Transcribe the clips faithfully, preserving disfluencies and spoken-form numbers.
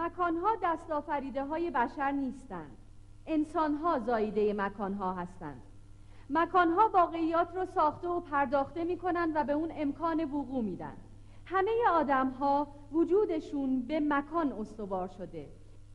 مکانها دست‌آفریده های بشر نیستند. انسانها زاییده مکانها هستند. مکانها واقعیات رو ساخته و پرداخته می کنند و به اون امکان وقوع میدن. همه آدمها وجودشون به مکان استوار شده.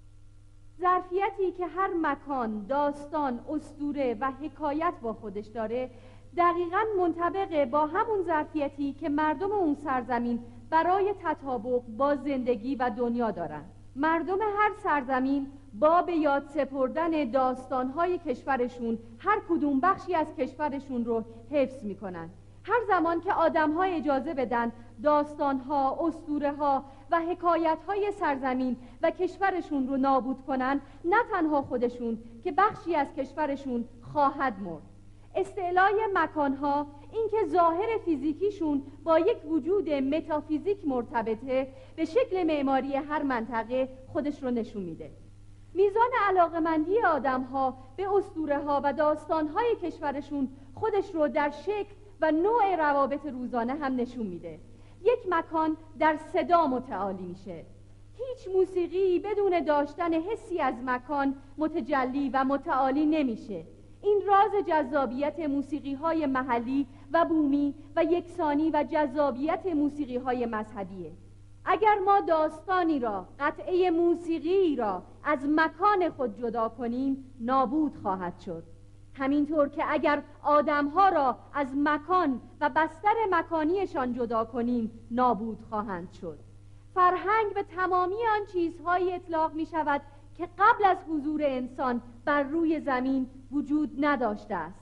ظرفیتی که هر مکان، داستان، اسطوره و حکایت با خودش داره دقیقاً منطبقه با همون ظرفیتی که مردم اون سرزمین برای تطابق با زندگی و دنیا دارن. مردم هر سرزمین با به یاد سپردن داستانهای کشورشون هر کدوم بخشی از کشورشون رو حفظ میکنن. هر زمان که آدم‌ها اجازه بدن داستان‌ها، اسطوره‌ها و حکایت‌های سرزمین و کشورشون رو نابود کنن، نه تنها خودشون که بخشی از کشورشون خواهد مرد. استعلای مکان‌ها، این که ظاهر فیزیکیشون با یک وجود متافیزیک مرتبطه، به شکل معماری هر منطقه خودش رو نشون میده. میزان علاقمندی آدم‌ها به اسطوره‌ها و داستان‌های کشورشون خودش رو در شکل و نوع روابط روزانه هم نشون میده. یک مکان در صدا متعالی میشه. هیچ موسیقی بدون داشتن حسی از مکان متجلی و متعالی نمیشه. این راز جذابیت موسیقی‌های محلی و بومی و یکسانی و جذابیت موسیقی‌های مذهبیه. اگر ما داستانی را، قطعه موسیقی را از مکان خود جدا کنیم، نابود خواهد شد. همینطور که اگر آدم‌ها را از مکان و بستر مکانیشان جدا کنیم، نابود خواهند شد. فرهنگ به تمامی آن چیزهایی اطلاق می شود که قبل از حضور انسان بر روی زمین وجود نداشته است.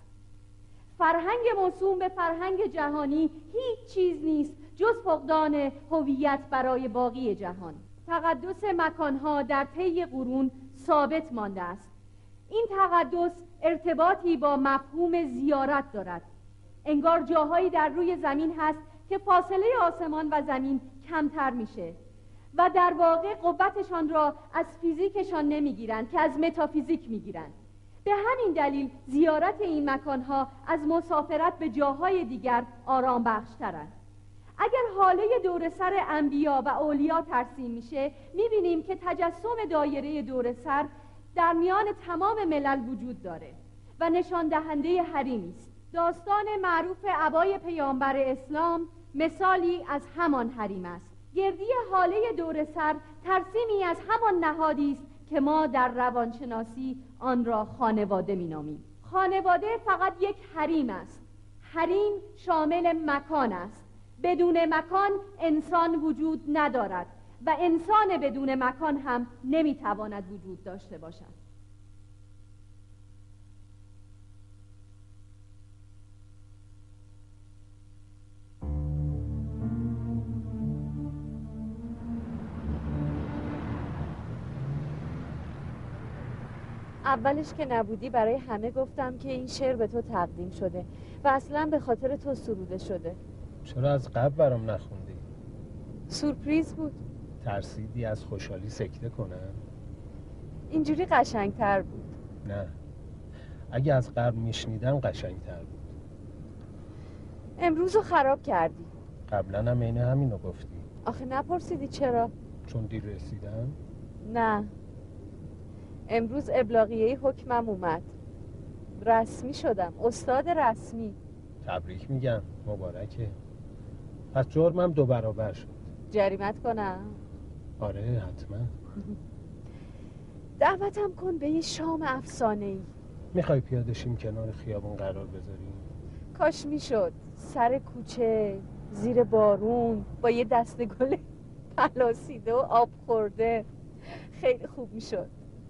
فرهنگ موسوم به فرهنگ جهانی هیچ چیز نیست جز فقدان هویت برای باقی جهان. تقدس مکانها در طی قرون ثابت مانده است. این تقدس ارتباطی با مفهوم زیارت دارد. انگار جاهایی در روی زمین هست که فاصله آسمان و زمین کمتر میشه و در واقع قوتشان را از فیزیکشان نمیگیرند که از متافیزیک میگیرند. به همین دلیل زیارت این مکانها از مسافرت به جاهای دیگر آرام بخشترند. اگر حاله دور سر انبیا و اولیا ترسیم میشه، میبینیم که تجسم دایره دور سر در میان تمام ملل وجود داره و نشان دهنده حریمی است. داستان معروف ابای پیامبر اسلام مثالی از همان حریم است. گردی حاله دور سر ترسیمی از همان نهادی است که ما در روانشناسی آن را خانواده می‌نامیم. خانواده فقط یک حریم است. حریم شامل مکان است. بدون مکان انسان وجود ندارد و انسان بدون مکان هم نمیتواند وجود داشته باشد. اولش که نبودی برای همه گفتم که این شعر به تو تقدیم شده و اصلا به خاطر تو سروده شده. چرا از قبل برام نخوندی؟ سورپریز بود. ترسیدی از خوشحالی سکته کنم؟ اینجوری قشنگتر بود. نه، اگه از قبل میشنیدم قشنگتر بود. امروز رو خراب کردی. قبلا هم اینه همینو گفتی. آخه نپرسیدی چرا؟ چون دیر رسیدم؟ نه، امروز ابلاغیه حکمم اومد. رسمی شدم، استاد رسمی. تبریک میگم، مبارکه. پس جرمم دو برابر شد. جریمت کنم؟ آره حتما. دعوتم کن به یه شام افسانه‌ای. میخوای پیاده شیم کنار خیابون قرار بذاریم؟ کاش میشد. سر کوچه، زیر بارون، با یه دسته گل پلاسیده و آب خورده. خیلی خوب میشد.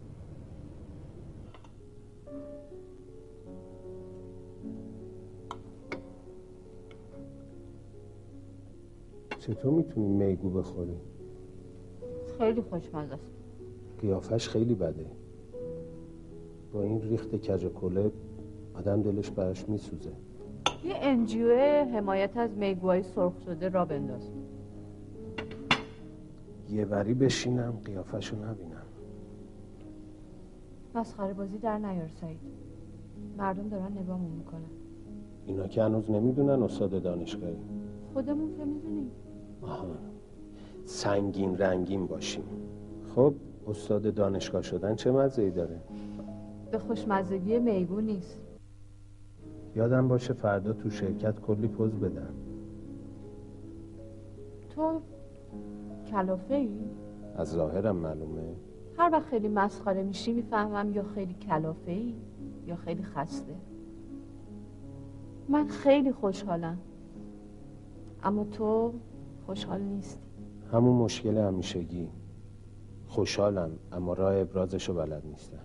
چطور میتونی میگو بخوری؟ خیلی خوشمزه است. قیافش خیلی بده. با این ریخت کج کله آدم دلش براش میسوزه. یه انجیو حمایت از میگوهای سرخ شده را بنداز. یه وری بشینم قیافشو نبینم. مسخره بازی در نیار سعید. مردم دارن نگاهمون میکنن. اینا که هنوز نمیدونن استاد دانشگاهی. خودمون که میدونیم. آها، سنگین رنگین باشیم. خب استاد دانشگاه شدن چه مزه‌ای داره؟ به خوشمزگی میگو نیست. یادم باشه فردا تو شرکت کلی پوز بدم. تو کلافه ای؟ از ظاهرم معلومه. هر وقت خیلی مسخره میشی میفهمم یا خیلی کلافه ای یا خیلی خسته. من خیلی خوشحالم، اما تو خوشحال نیستی. همون مشکل همیشگی. خوشحالم اما راه ابرازشو بلد نیستم.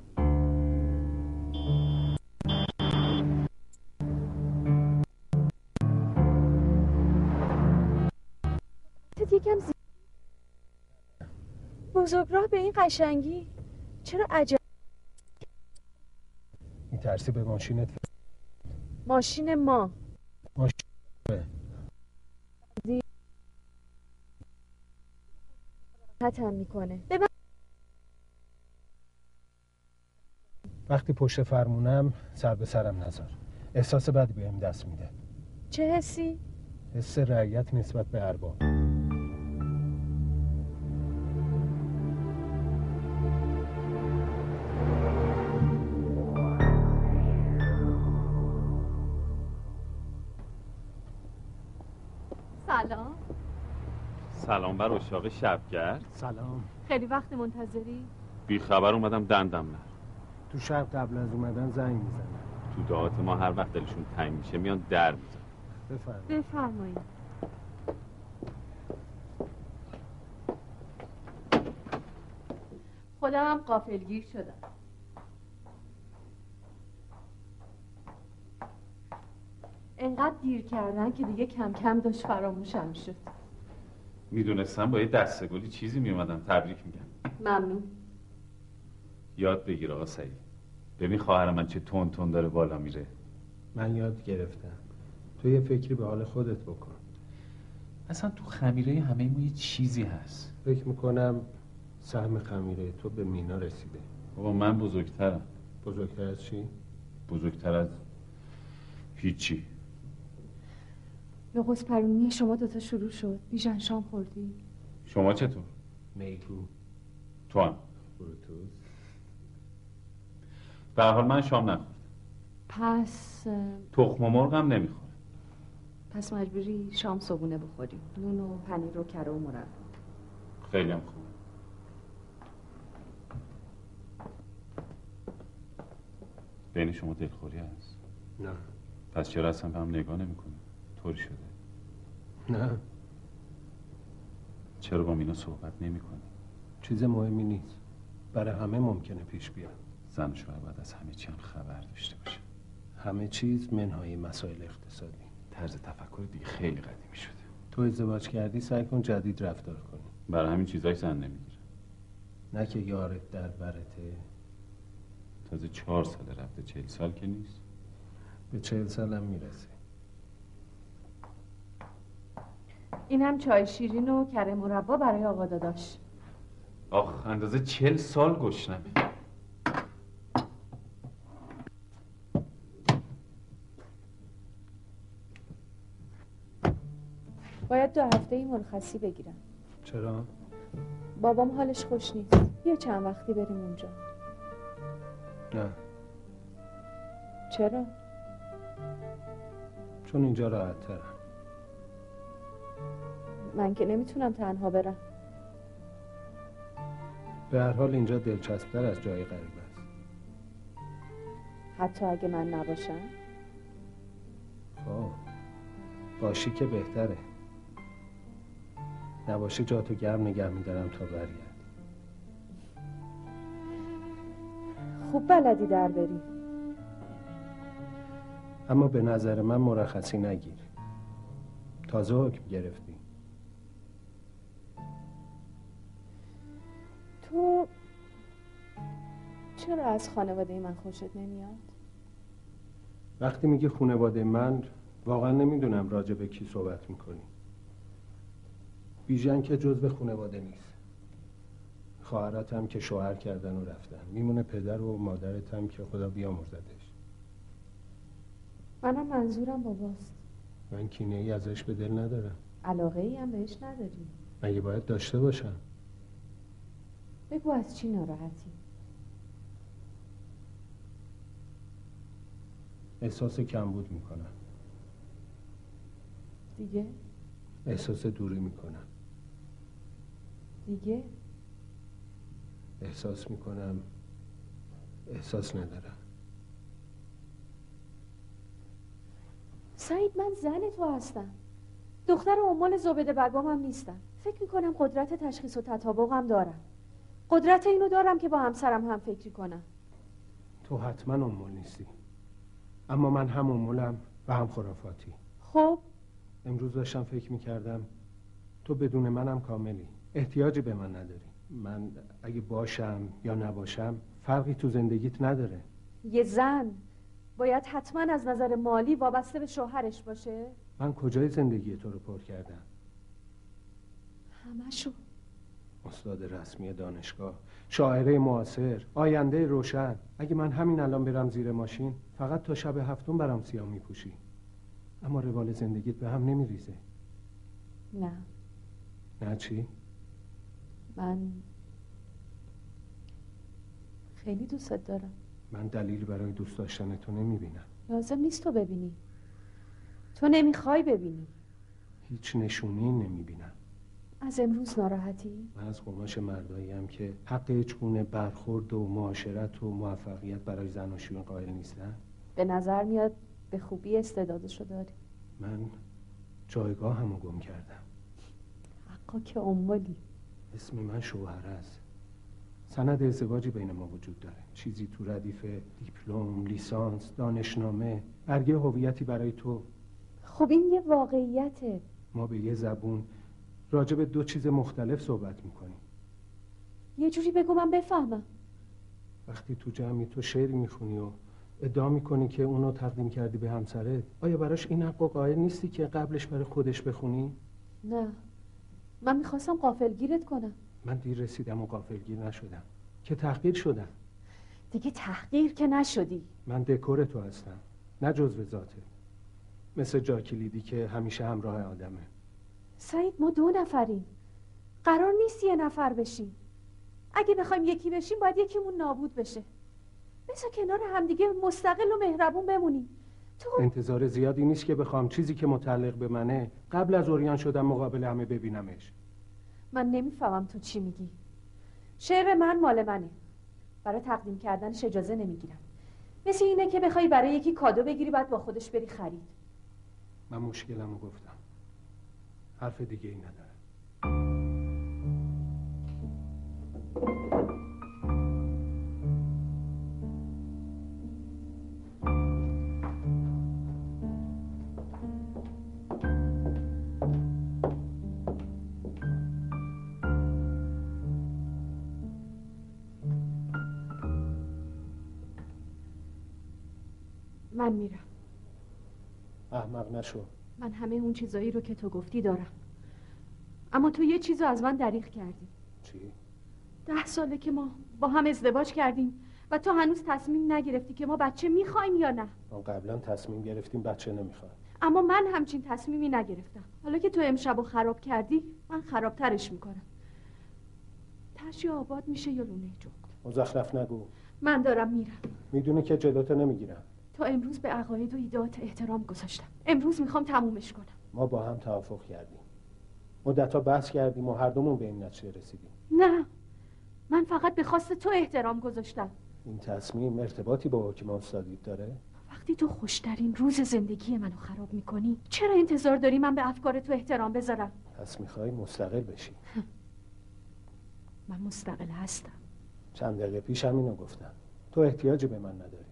تو یکم زی... بزرگراه به این قشنگی چرا عجب؟ میترسی به ماشینت؟ ماشین ما ماشین حتم میکنه. ببن... وقتی پشت فرمونم سر به سرم نذار. احساس بدی بهم دست میده. چه حسی؟ حس رعیت نسبت به ارباب. سلام. سلام بر اشاق شبگرد. سلام. خیلی وقت منتظری؟ بی خبر اومدم دندم نه. تو شب قبل از اومدن زنگ میزنن. تو دعات ما هر وقت دلشون تنگ میشه میان در میزن. بفرمایید. بفرمایید. خودم هم غافلگیر شدم. انقدر دیر کردن که دیگه کم کم داشت فراموشم شد. میدونستم با یه دسته گلی چیزی میومدم تبریک میگم. ممنون. یاد بگیر آقا سعید. ببین خواهر من چه تون تون داره بالا میره. من یاد گرفتم. تو یه فکری به حال خودت بکن. اصلا تو خمیره همه ما یه چیزی هست. فکر میکنم سهم خمیره تو به مینا رسیده. بابا من بزرگترم. بزرگتر از چی؟ بزرگتر از هیچی. نقص پرونی شما دوتا شروع شد. بیژن شام خوردی؟ شما چطور؟ میگو. تو هم؟ بروتوس. به هر حال من شام نخوردم. پس تخم و مرغم نمیخورم. پس مجبوری شام صبحونه بخوری. نون و پنیر و کره و مربا. خیلی هم خوب. بین شما دلخوری هست؟ نه. پس چرا اصلا به هم نگاه نمی‌کنی؟ طوری شده؟ نه. چرا با مینا صحبت نمی‌کنی؟ چیز مهمی نیست. برای همه ممکنه پیش بیاد. زن و شوهر باید از همه چی هم خبر داشته باشه. همه چیز منهای مسائل اقتصادی. طرز تفکر دیگه خیلی قدیمی شده. تو ازدواج کردی سعی کن جدید رفتار کنی. برای همین چیزای زن نمیگیره. نه که یارت در برته. تازه چهار ساله رفته، چهل سال که نیست. به چهل سالم میرسه. این هم چای شیرین و کره مربا برای آقا داداش. آخ اندازه چهل سال گشنمه. باید دو هفته ای مرخصی بگیرم. چرا؟ بابام حالش خوش نیست. یه چند وقتی بریم اونجا. نه. چرا؟ چون اینجا راحت ترم. من که نمیتونم تنها برم. به هر حال اینجا دلچسب‌تر از جای غریب است. حتی اگه من نباشم؟ خب باشی که بهتره. نباشی جاتو گرم نگه میدارم تا برگردی. خوب بلدی در بری. اما به نظر من مرخصی نگیر. تازه حکم گرفتی. تو چرا از خانواده من خوشت نمیاد؟ وقتی میگی خانواده من واقعا نمیدونم راجع به کی صحبت میکنی. بیژن که جزء خانواده نیست. خواهرات هم که شوهر کردن و رفتن. میمونه پدر و مادرت هم که خدا بیامرزدش. منم منظورم باباست. من کینه ای ازش به دل ندارم. علاقه ای هم بهش نداری. مگه باید داشته باشم؟ بگو از چی ناراحتی؟ احساس کمبود میکنم. دیگه؟ احساس دوری میکنم. دیگه؟ احساس میکنم احساس ندارم. سعید، من زن تو هستم، دختر ام زبده بگم هم نیستم. فکر میکنم قدرت تشخیص و تطابق هم دارم. قدرت اینو دارم که با همسرم هم فکری کنم. تو حتما ام نیستی، اما من هم امولم و هم خرافاتی. خب امروز داشتم فکر میکردم تو بدون منم کاملی، احتیاجی به من نداری. من اگه باشم یا نباشم فرقی تو زندگیت نداره. یه زن باید حتما از نظر مالی وابسته به شوهرش باشه؟ من کجای زندگی تو رو پر کردم؟ همشو. استاد رسمی دانشگاه، شاعره معاصر، آینده روشن. اگه من همین الان برم زیر ماشین فقط تا شب هفتم برام سیاه میپوشی، اما روال زندگیت به هم نمیریزه. نه. نه چی؟ من خیلی دوستت دارم. من دلیلی برای دوست داشتن تو نمیبینم. لازم نیست تو ببینی، تو نمیخوای ببینی. هیچ نشونی نمیبینم. از امروز ناراحتی؟ من از قماش مرداییم که حق هیچ گونه برخورد و معاشرت و موفقیت برای زناشویی قائل نیستن. به نظر میاد به خوبی استعدادشو داری. من جایگاه همو گم کردم. حقا که امولی. اسم من شوهر است. سند ازدواجی بین ما وجود داره، چیزی تو ردیف دیپلم، لیسانس، دانشنامه، برگه هویتی برای تو. خب این یه واقعیته. ما به یه زبون راجع به دو چیز مختلف صحبت میکنیم. یه جوری بگو من بفهمم. وقتی تو جمعی تو شعری میخونی و ادعا میکنی که اونو تقدیم کردی به همسرت، آیا براش این حق و قائل نیستی که قبلش برای خودش بخونی؟ نه، من میخواستم غافلگیرت کنم. من دیر رسیدم و غافلگیر نشدم که تحقیر شدم. دیگه تحقیر که نشدی. من دکور تو هستم، نه جزو ذاته، مثل جا کلیدی که همیشه همراه آدمه. سعید، ما دو نفریم، قرار نیست یه نفر بشیم. اگه بخوایم یکی بشیم باید یکیمون نابود بشه. بذار کنار همدیگه مستقل و مهربون بمونیم. تو انتظار زیادی نیست که بخوام چیزی که متعلق به منه قبل از عریان شدن مقابل همه ببینمش. من نمیفهمم تو چی میگی. شعر من مال منه، برای تقدیم کردنش اجازه نمیگیرم. مثل اینه که بخوای برای یکی کادو بگیری بعد با خودش بری خرید. من مشکلمو گفتم، حرف دیگه ای ندارم. من میرم. احمق نشو. من همه اون چیزایی رو که تو گفتی دارم، اما تو یه چیزو از من دریغ کردی. چی؟ ده ساله که ما با هم ازدواج کردیم و تو هنوز تصمیم نگرفتی که ما بچه میخوایم یا نه. ما قبلا تصمیم گرفتیم بچه نمیخوایم. اما من همچین تصمیمی نگرفتم. حالا که تو امشبو خراب کردی من خرابترش میکنم. ترش یا آباد میشه یا لونه جغد. مزخرف نگو. من دارم میرم. میدونی که جلوتو نمیگیرم. تا امروز به عقاید و ایده‌ات احترام گذاشتم، امروز میخوام تمومش کنم. ما با هم توافق کردیم، مدت‌ها بحث کردیم و هر دومون به این نتیجه رسیدیم. نه، من فقط به خواست تو احترام گذاشتم. این تصمیم ارتباطی با حکم استادیت داره؟ وقتی تو خوشترین روز زندگی منو خراب میکنی چرا انتظار داری من به افکار تو احترام بذارم؟ پس میخوای مستقل بشی؟ من مستقل هستم. چند دقیقه پیش همینو گفتم. تو احتیاجی به من نداری.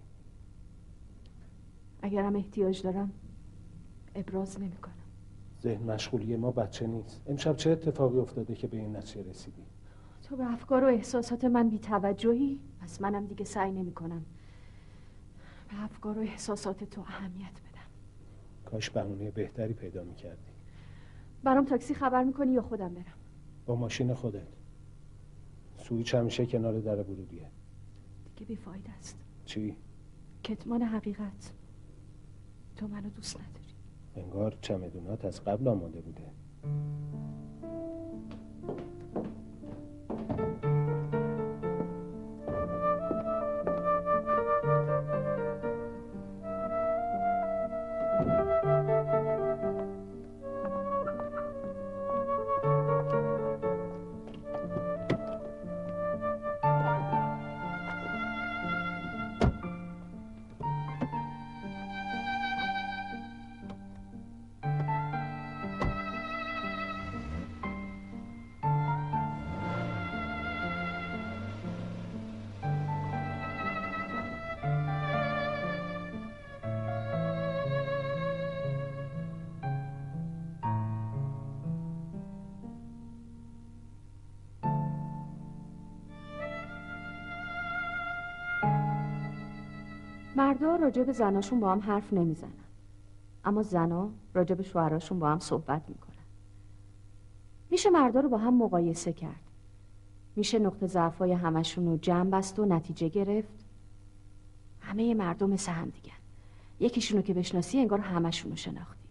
اگرم احتیاج دارم ابراز نمیکنم. ذهن مشغولی ما بچه نیست. امشب چه اتفاقی افتاده که به این نتیجه رسیدی؟ تو به افکار و احساسات من بی توجهی، پس منم دیگه سعی نمیکنم به افکار و احساسات تو اهمیت بدم. کاش بهونه بهتری پیدا میکردی. برام تاکسی خبر میکنی یا خودم برم؟ با ماشین خودت. سویچ همیشه کنار در ورودیه. دیگه بیفایده است. چی؟ کتمان حقیقت. تو منو دوست نداری. انگار چمدونات از قبل آماده بوده. مردا راجع به زناشون با هم حرف نمیزنن، اما زنا راجع به شوهراشون با هم صحبت میکنن. میشه مردا رو با هم مقایسه کرد، میشه نقطه ضعفای همشون رو جمع بست و نتیجه گرفت. همه مردم مثل هم دیگن، یکیشونو که بشناسی انگار همشونو شناختی.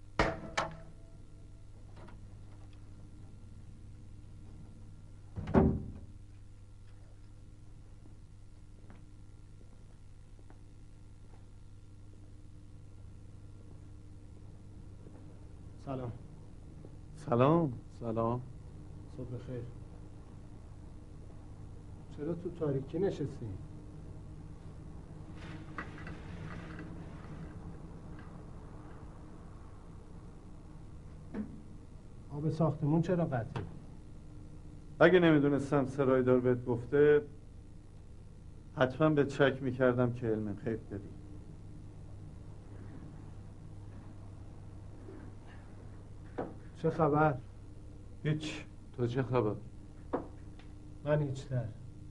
سلام. سلام. سلام. صبح بخیر. چرا تو تاریکی نشستی؟ آب ساختمون چرا قطعه؟ اگه نمیدونستم سرایدار بهت گفته حتما به چک میکردم که علم خیلی داری. چه خبر؟ هیچ. تو چه خبر؟ من هیچتر.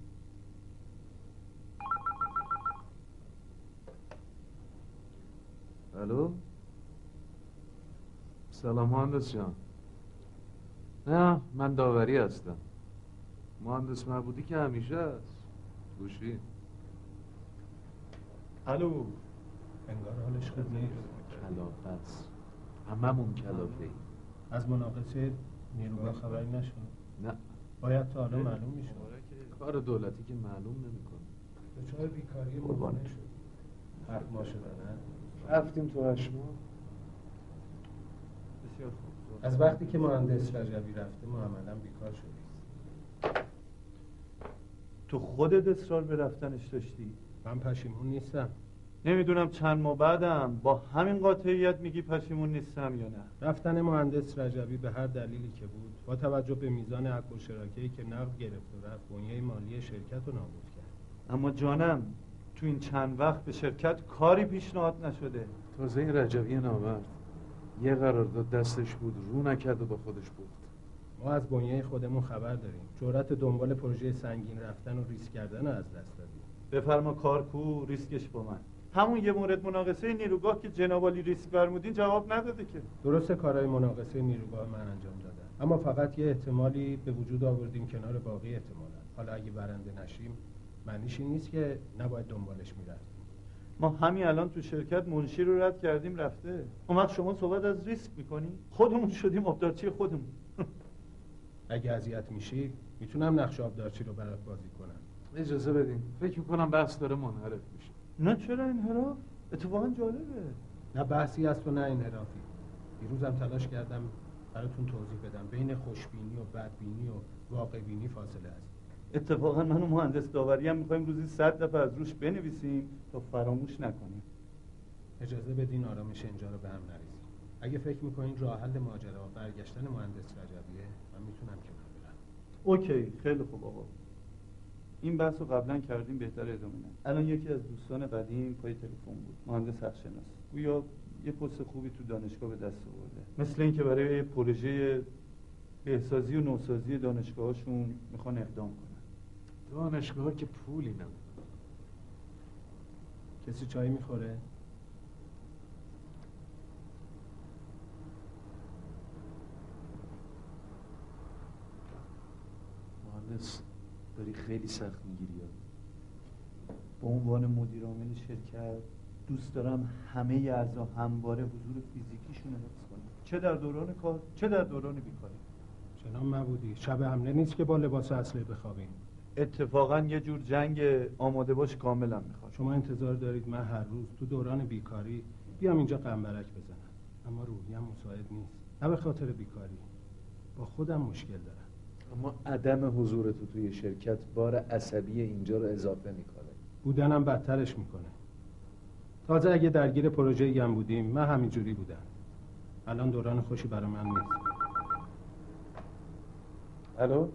الو. سلام مهندس جان. نه من داوری هستم. مهندس معبودی که همیشه هست. گوشی. الو. انگار حالش خوب نیست. کلافه است. هممون کلافه ایم. از مناقصه نیروگاه خبری نشد؟ نه. باید تا حالا معلوم میشد. کار دولتی که معلوم نمیکنه. دچار بیکاری موانع شد. حرف ما شدن. رفتیم تو هشت ماه. بسیار خوب. از وقتی که مهندس رجبی رفته ما عملا بیکار شدیم. تو خودت اصرار به رفتنش داشتی؟ من پشیمون نیستم. نمیدونم چند ماه بعدم با همین قاطعیت میگی پشیمون نیستم یا نه. رفتن مهندس رجبی به هر دلیلی که بود با توجه به میزان حق و شراکه‌ای که نقد گرفت و رفت بنیه مالی شرکت رو نابود کرد. اما جانم تو این چند وقت به شرکت کاری پیشنهاد نشده. تازه این رجبی نامرد یه قرارداد دستش بود رو نکرد و با خودش بود. ما از بنیه خودمون خبر داریم. جرأت دنبال پروژه سنگین رفتن و ریسک کردن رو از دست دادیم. بفرما کارکو ریسکش با من. همون یه مورد مناقصه نیروگاه که جناب عالی ریسک فرمودین جواب نداده که. درست کارهای مناقصه نیروگاه من انجام دادم، اما فقط یه احتمالی به وجود آوردیم کنار باقی احتمالات. حالا اگه برنده نشیم معنیش این نیست که نباید دنبالش میرفتیم. ما همین الان تو شرکت منشی رو رد کردیم رفته. اون وقت شما صحبت از ریسک میکنی؟ خودمون شدیم آبدارچی خودمون. اگه اذیت میشی میتونم نقش آبدارچی رو برات بازی کنم. اجازه بدین. فکر میکنم بحث داره منحرف میشه. نه چرا انحراف؟ اتفاقا جالبه. نه بحثی از تو نه انحرافی. دیروزم تلاش کردم براتون توضیح بدم بین خوشبینی و بدبینی و واقع بینی فاصله است. اتفاقا من و مهندس داوری هم میخوایم روزی صد دفعه از روش بنویسیم تا فراموش نکنیم. اجازه بدین آرامش اینجا رو به هم نریزیم. اگه فکر میکنین راه حل ماجرا برگشتن مهندس رجبیه من میتونم کنار برم. اوکی خیلی خوب آقا. این بحث رو قبلا کردیم بهتر ادامه ندیم. الان یکی از دوستان قدیم پای تلفن بود. مهندس حق‌شناس. گویا یه پست خوبی تو دانشگاه به دست آورده. مثل اینکه برای پروژه بهسازی و نوسازی دانشگاهاشون میخوان اقدام کنن. دانشگاه‌ها که پولی نداره. کسی چای میخوره؟ مهندس داری خیلی سخت میگیری. به عنوان مدیر عامل شرکت دوست دارم همه اعضا همواره حضور فیزیکیشون رو حفظ کنن، چه در دوران کار چه در دوران بیکاری. جناب معبودی شب حمله نیست که با لباس اسلحه بخوابیم. اتفاقا یه جور جنگ آماده باش کاملا میخواد. شما انتظار دارید من هر روز تو دوران بیکاری بیام اینجا قنبرک بزنم؟ اما روحیم مساعد نیست. نه به خاطر بیکاری، با خودم مشکل دارم. اما عدم حضور تو توی شرکت بار عصبی اینجا رو اضافه میکنه. بودنم بدترش میکنه. تازه اگه درگیر پروژه هم بودیم من همینجوری بودم. الان دوران خوشی برای من نیست. الو.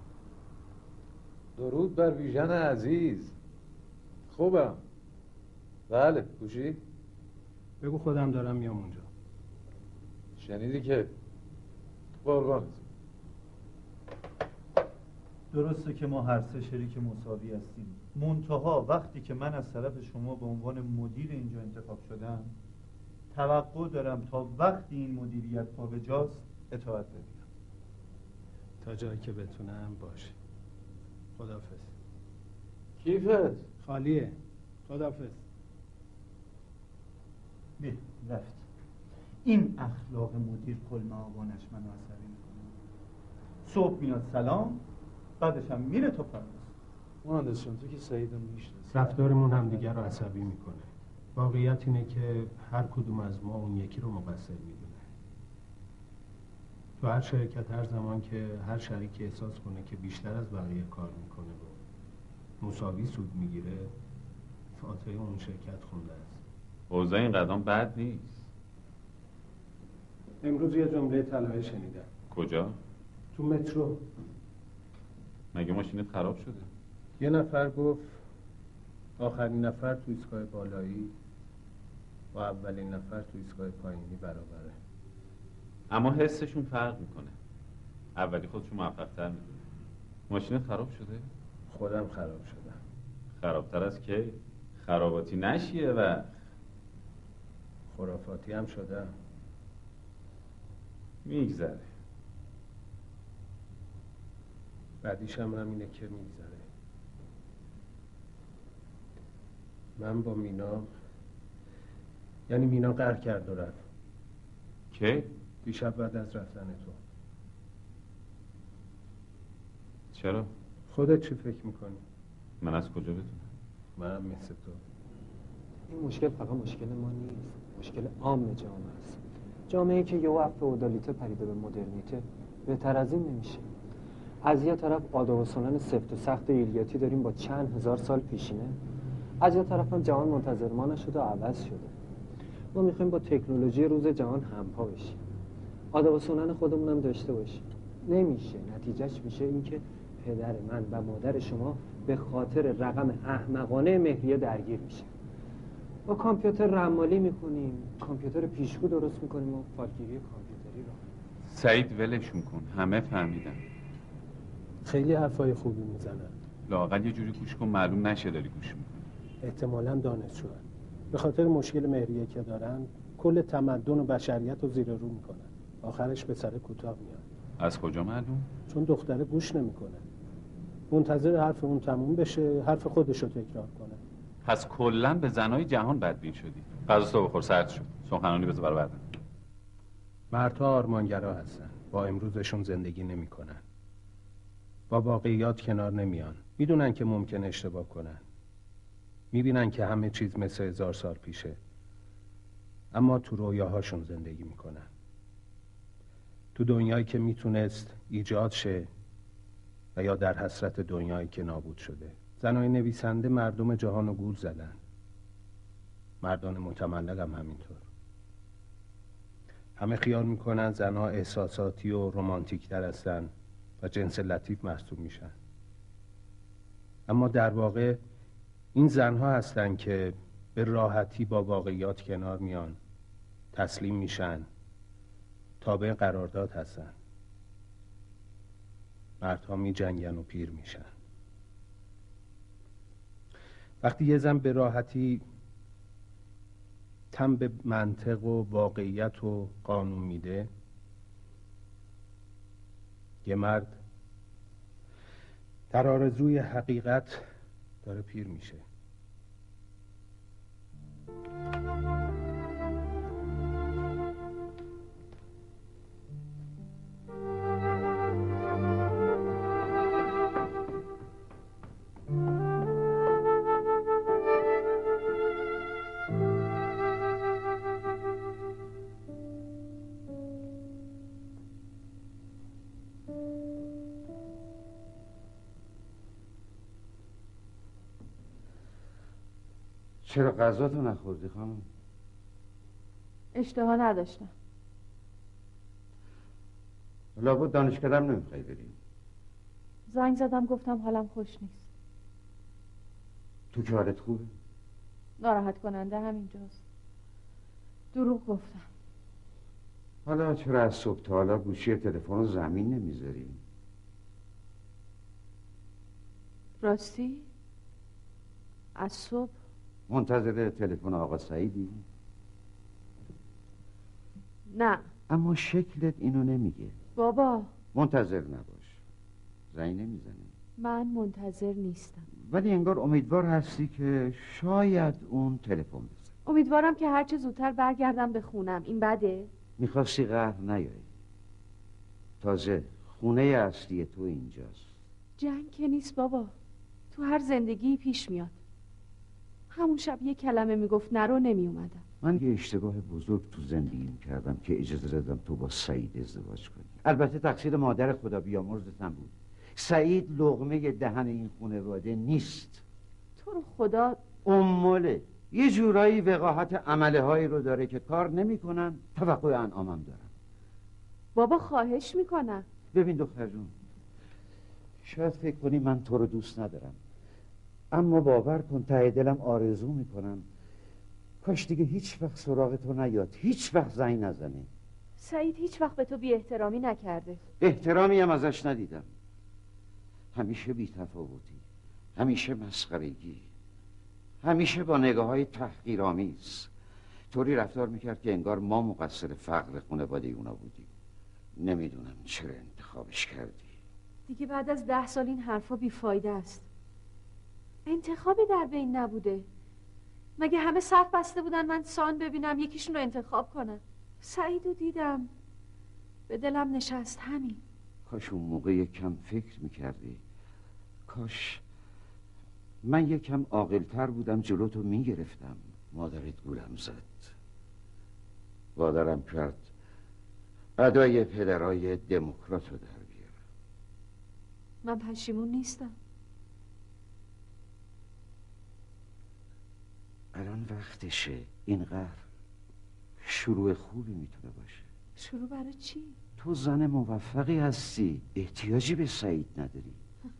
درود بر ویژن عزیز. خوبم. بله گوشی؟ بگو خودم دارم میام اونجا. شنیدی که قربانت. درسته که ما هر سه شریک مساوی هستیم، منتها وقتی که من از طرف شما به عنوان مدیر اینجا انتخاب شدم، توقع دارم تا وقتی این مدیریت پا به جاست اطاعت ببینم. تا جایی که بتونم باشه. خداحافظ. کیفت؟ خالیه. خداحافظ. بی رفت. این اخلاق مدیر کل معاونش منو عصبی میکنه. صبح میاد سلام، بعدش هم میره تو پرواز. مهندس جان تو که سعیدو میشناسی. رفتارمون هم دیگر رو عصبی میکنه. واقعیت اینه که هر کدوم از ما اون یکی رو مقصر میدونه. تو هر شرکت هر زمان که هر شریکی احساس کنه که بیشتر از بقیه کار میکنه و مساوی سود میگیره، فاتحه اون شرکت خونده است. اوضاع این قدم بد نیست. امروز یه جمله طلایی شنیدم. کجا؟ تو مترو. مگه ماشینت خراب شده؟ یه نفر گفت آخرین نفر تو ایستگاه بالایی و اولین نفر تو ایستگاه پایینی برابره. اما حسشون فرق میکنه. اولی خودشون موفق تر میدونه. ماشینت خراب شده؟ خودم خراب شدم. خرابتر از کی؟ خراباتی نشیه و خرافاتی هم شدم. میگذره. بعدیش هم همینه که میگذره. من با مینا، یعنی مینا قهر کرد و رفت. کی؟ دیشب بعد از رفتن تو. چرا؟ خودت چی فکر میکنی؟ من از کجا بدونم؟ منم مثل تو. این مشکل فقط مشکل ما نیست، مشکل عام جامعه است. جامعه‌ای که یهو از فئودالیته پریده به مدرنیته بهتر از این نمیشه. از یه طرف آداب و سنن سفت و سخت ایلیاتی داریم با چند هزار سال پیشینه، از یه طرف هم جهان منتظر ما نشده و عوض شده. ما میخوایم با تکنولوژی روز جهان همپا بشیم، آداب و سنن خودمون هم داشته باشیم. نمیشه. نتیجهش میشه این که پدر من و مادر شما به خاطر رقم احمقانه مهریه درگیر میشه. با کامپیوتر رمالی میکنیم، کامپیوتر پیشگو درست میکنیم و فالگیری کامپیوتری رو. سعید ولشون کن، همه فهمیدن. خیلی حرفای خوبی میزنن. لااقل یه جوری گوش کن معلوم نشه داری گوش میکنی. احتمالاً دانشجوان. به خاطر مشکل مهریه که دارن کل تمدن و بشریت رو زیر رو میکنن. آخرش به سر کوتاه میاد. از کجا معلوم؟ چون دختره گوش نمیکنه. منتظر حرف اون تموم بشه، حرف خودش رو تکرار کنه. پس کلا به زنای جهان بدبین شدی. غذا تو بخور، سرد شد. سخنرانی بذار برای بعدا. مردها آرمانگرا هستن. با امروزشون زندگی نمیکنن. با واقعیات کنار نمیان. میدونن که ممکن اشتباه کنن. میبینن که همه چیز مثل هزار سال پیشه. اما تو رویاهاشون زندگی میکنن. تو دنیایی که میتونست ایجاد شه و یا در حسرت دنیایی که نابود شده. زنای نویسنده مردم جهان رو گول زدن. مردان متملق هم همینطور. همه خیال میکنن زنها احساساتی و رمانتیک تر هستن و جنس لطیف محسوب میشن. اما در واقع این زنها هستن که به راحتی با واقعیات کنار میان، تسلیم میشن، تابع قرارداد هستن. مردها می جنگن و پیر میشن. وقتی یه زن به راحتی تن به منطق و واقعیت و قانون میده، یه مرد در آرزوی حقیقت داره پیر میشه. چرا غذا تو نخوردی خانم؟ اشتها نداشتم. لابد دانشکدم نمیخوای بری. زنگ زدم گفتم حالم خوش نیست. تو که حالت خوبه؟ ناراحت کننده همینجاست. دروغ گفتم. حالا چرا از صبح تا حالا گوشی تلفن رو زمین نمیذاری؟ راستی؟ از صبح. منتظر تلفن آقا سعیدی؟ نه. اما شکلت اینو نمیگه. بابا منتظر نباش، زنگ نمیزنه. من منتظر نیستم. ولی انگار امیدوار هستی که شاید اون تلفن بزنه. امیدوارم که هرچه زودتر برگردم به خونم. این بده؟ میخواستی قهر نیایی. تازه خونه اصلی تو اینجاست. جنگ که نیست بابا، تو هر زندگی پیش میاد. همون شب یه کلمه میگفت نرو نمی اومدم. من یه اشتباه بزرگ تو زندگیم کردم که اجازه دادم تو با سعید ازدواج کنی. البته تقصیر مادر خدا بیامرزتم بود. سعید لقمه دهن این خانواده نیست. تو رو خدا اموله یه جورایی وقاحت عمله هایی رو داره که کار نمیکنن، توقع انعامم دارن. بابا خواهش میکنم. ببین دختر جون، شاید فکر کنی من تو رو دوست ندارم، اما باور کن ته دلم آرزو میکنم کاش دیگه هیچ وقت سراغ تو نیاد، هیچ وقت زنگ نزنه. سعید هیچ وقت به تو بی احترامی نکرده. احترامی هم ازش ندیدم. همیشه بی تفاوتی، همیشه مسخرگی، همیشه با نگاه های تحقیرآمیز. طوری رفتار میکرد که انگار ما مقصر فقر خانواده اونا بودیم. نمیدونم چرا انتخابش کردی. دیگه بعد از ده سال این حرفا بیفایده است. انتخابی در بین نبوده. مگه همه صف بسته بودن من سان ببینم یکیشون رو انتخاب کنم؟ سعیدو دیدم، به دلم نشست. همین. کاش اون موقع یک کم فکر میکردی. کاش من یک کم عاقل‌تر بودم، جلوتو میگرفتم. مادرت گولم زد، وادارم کرد ادای پدرای دموکرات رو در بیارم. من پشیمون نیستم. الان وقتشه. اینقدر شروع خوبی میتونه باشه. شروع برای چی؟ تو زن موفقی هستی، احتیاجی به سعید نداری.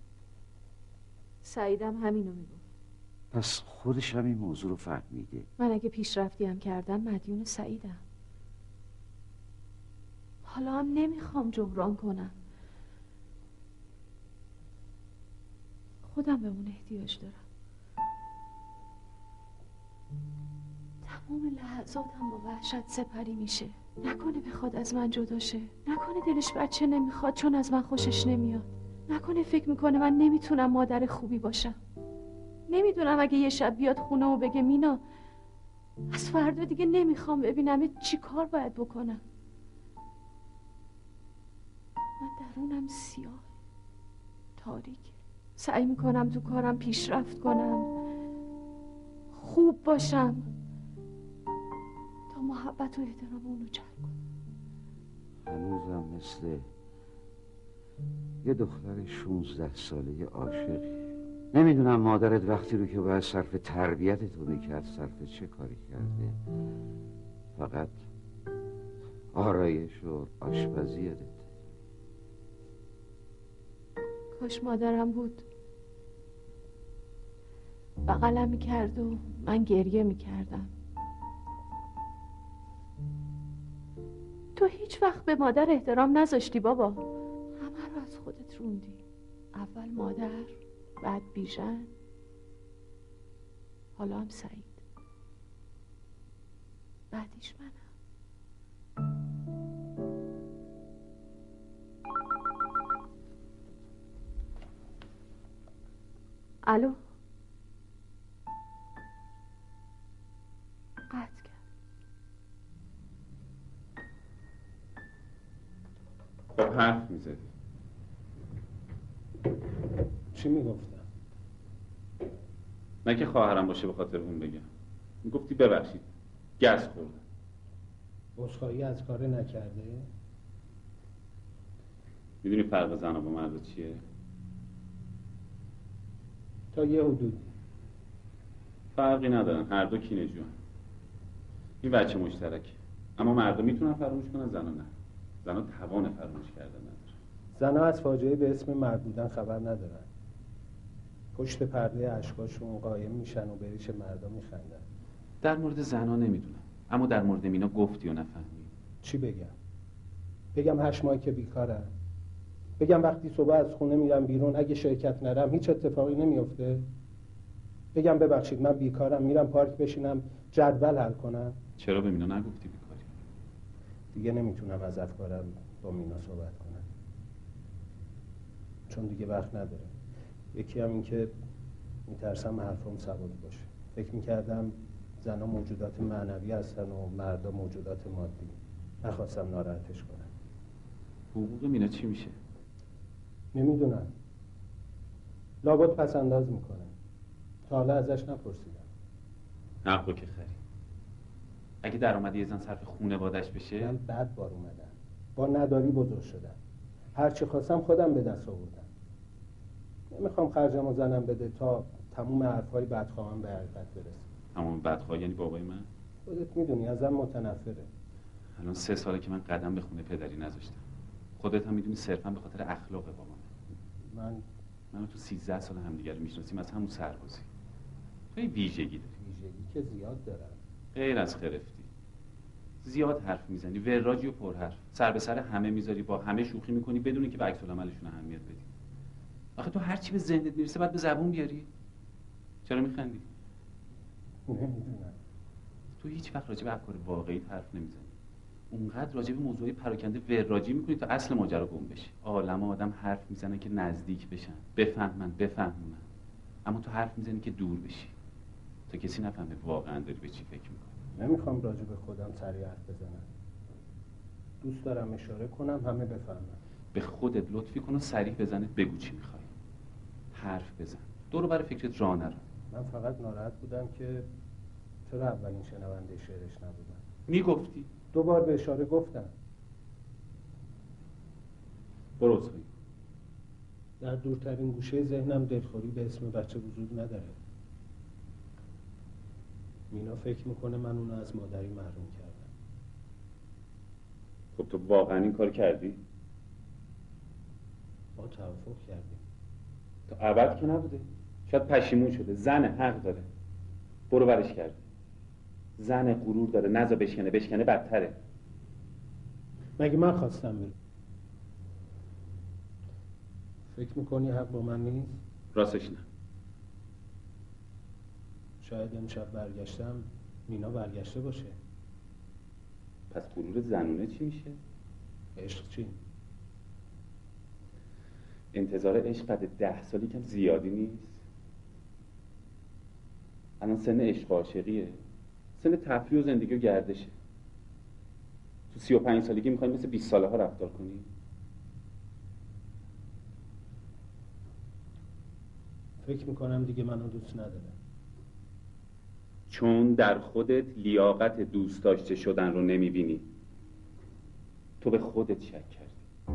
سعیدم همینو میگفت. پس خودش هم این موضوع رو فهمیده. من اگه پیشرفتی هم کردم مدیون سعیدم. حالا هم نمیخوام جبران کنم. خودم به اون احتیاج دارم. تمام لحظاتم با وحشت سپری میشه. نکنه بخواد از من جدا شه، نکنه دلش بچه نمیخواد چون از من خوشش نمیاد، نکنه فکر میکنه من نمیتونم مادر خوبی باشم. نمیدونم اگه یه شب بیاد خونه و بگه مینا از فردا دیگه نمیخوام ببینم، چی کار باید بکنم؟ من درونم سیاه، تاریک. سعی میکنم تو کارم پیشرفت کنم، خوب باشم تا محبت و احترام اونو جلب کنم. هنوزم مثل یه دختر شونزده ساله عاشقی. نمیدونم مادرت وقتی رو که باید صرف تربیت تو میکرد صرف چه کاری کرده. فقط آرایش و آشپزی یادته. کاش مادرم بود، بغلم میکرد و من گریه میکردم. تو هیچ وقت به مادر احترام نذاشتی بابا. همه رو از خودت روندی. اول مادر، بعد بیژن، حالا هم سعید، بعدیش منم. الو. قطع کرد. خب حرف میزدی. چی میگفتم؟ نه که خواهرم باشه به خاطر اون بگم. میگفتی ببخشید گز خوردم. عذرخواهی از کار نکرده؟ میدونی فرق زن با مرد چیه؟ تا یه حدودی فرقی ندارن، هر دو کینه جوان. این بچه مشترکه، اما مردم میتونن فراموش کنن، زنا نه. زنا توان فراموش کردن نداره. زنا از فاجعه به اسم مرد بودن خبر ندارن. پشت پرده اشکاشون قایم میشن و به ریش مردم میخندن. در مورد زنا نمیدونم، اما در مورد مینا گفتی و نفهمی. چی بگم؟ بگم هشت ماهی که بیکارم؟ بگم وقتی صبح از خونه میرم بیرون اگه شرکت نرم هیچ اتفاقی نمیفته؟ بگم ببخشید من بیکارم، میرم پارک بشینم جدول حل کنم؟ چرا به مینا نگفتی بیکاری؟ دیگه نمیتونم از افکارم با مینا صحبت کنم، چون دیگه وقت نداره. یکی هم این که میترسم حرفم سواد باشه. فکر میکردم زنها موجودات معنوی هستن و مردا موجودات مادی. نخواستم ناراحتش کنم. حقوق مینا چی میشه؟ نمیدونم، لابد پس انداز میکنه. تا حالا ازش نپرسیدم. حقو که خری. اگه درآمد یه زن صرف خونوادش بشه؟ من بعد بار اومدم، با نداری بزرگ شدم، هرچی خواستم خودم به دست آوردم. نمیخوام خرجم و زنم بده تا تموم حرفای بدخواهم به حقیقت برسه. تمام بدخواه یعنی بابای من؟ خودت میدونی ازم متنفره. الان سه ساله که من قدم به خونه پدری نذاشتم. خودت هم میدونی صرفا به خاطر اخلاق بابام. من من تو سیزده سال همدیگه رو میشناسیم از همون سربازی. تو این ویژگی داری. ویژگی که زیاد دارم. غیر از خرفتی. زیاد حرف میزنی، وراجی و پرحرف. سر به سر همه میذاری، با همه شوخی میکنی بدون که به عکس العملشون اهمیت بدی. آخه تو هر چی به ذهنت میرسه باید به زبون بیاری. چرا میخندی؟ نمیدونم. تو هیچ وقت راجع به افکار واقعی حرف نمیزنی. اونقدر راجع به موضوعی پراکنده وراجی میکنی تا اصل ماجرا گم بشه. عالمه آدم حرف میزنن که نزدیک بشن، بفهمن، بفهمونن. اما تو حرف میزنی که دور بشی. تا کسی نفهمه واقعا داری به چی فکر میکنی. نمیخوام راجع به خودم سریع حرف بزنم. دوست دارم اشاره کنم همه بفهمن. به خودت لطفی کن و سریع بزنت بگو چی میخوای. حرف بزن. دورو برای فکرت راه نرو. من فقط ناراحت بودم که چرا اولین شنونده شعرش نبودم. میگفتی؟ دو بار به اشاره گفتم. برو اصخایی. در دورترین گوشه ذهنم دلخوری به اسم بچه وجود نداره. مینا فکر میکنه من اونو از مادری محروم کردم. خب تو واقعا این کار کردی؟ ما توافق کردیم. تو ابد که نبوده. شاید پشیمون شده. زن حق داره. برو برش کرد. زن غرور داره، نذار بشکنه، بشکنه بدتره. مگه من خواستم برم؟ فکر میکنی حق با من نیست؟ راستش نه. شاید امشب برگشتم مینا برگشته باشه. پس غرور زنونه چی میشه؟ عشق چی؟ انتظار عشق بعد ده سالی کم زیادی نیست. الان سن عشق و عاشقیه، سن تفریح و زندگی و گردشه. تو سی و پنج سالگی میخوای مثل بیست ساله ها رفتار کنی؟ فکر میکنم دیگه منو دوست نداره. چون در خودت لیاقت دوست داشته شدن رو نمیبینی. تو به خودت شک کردی.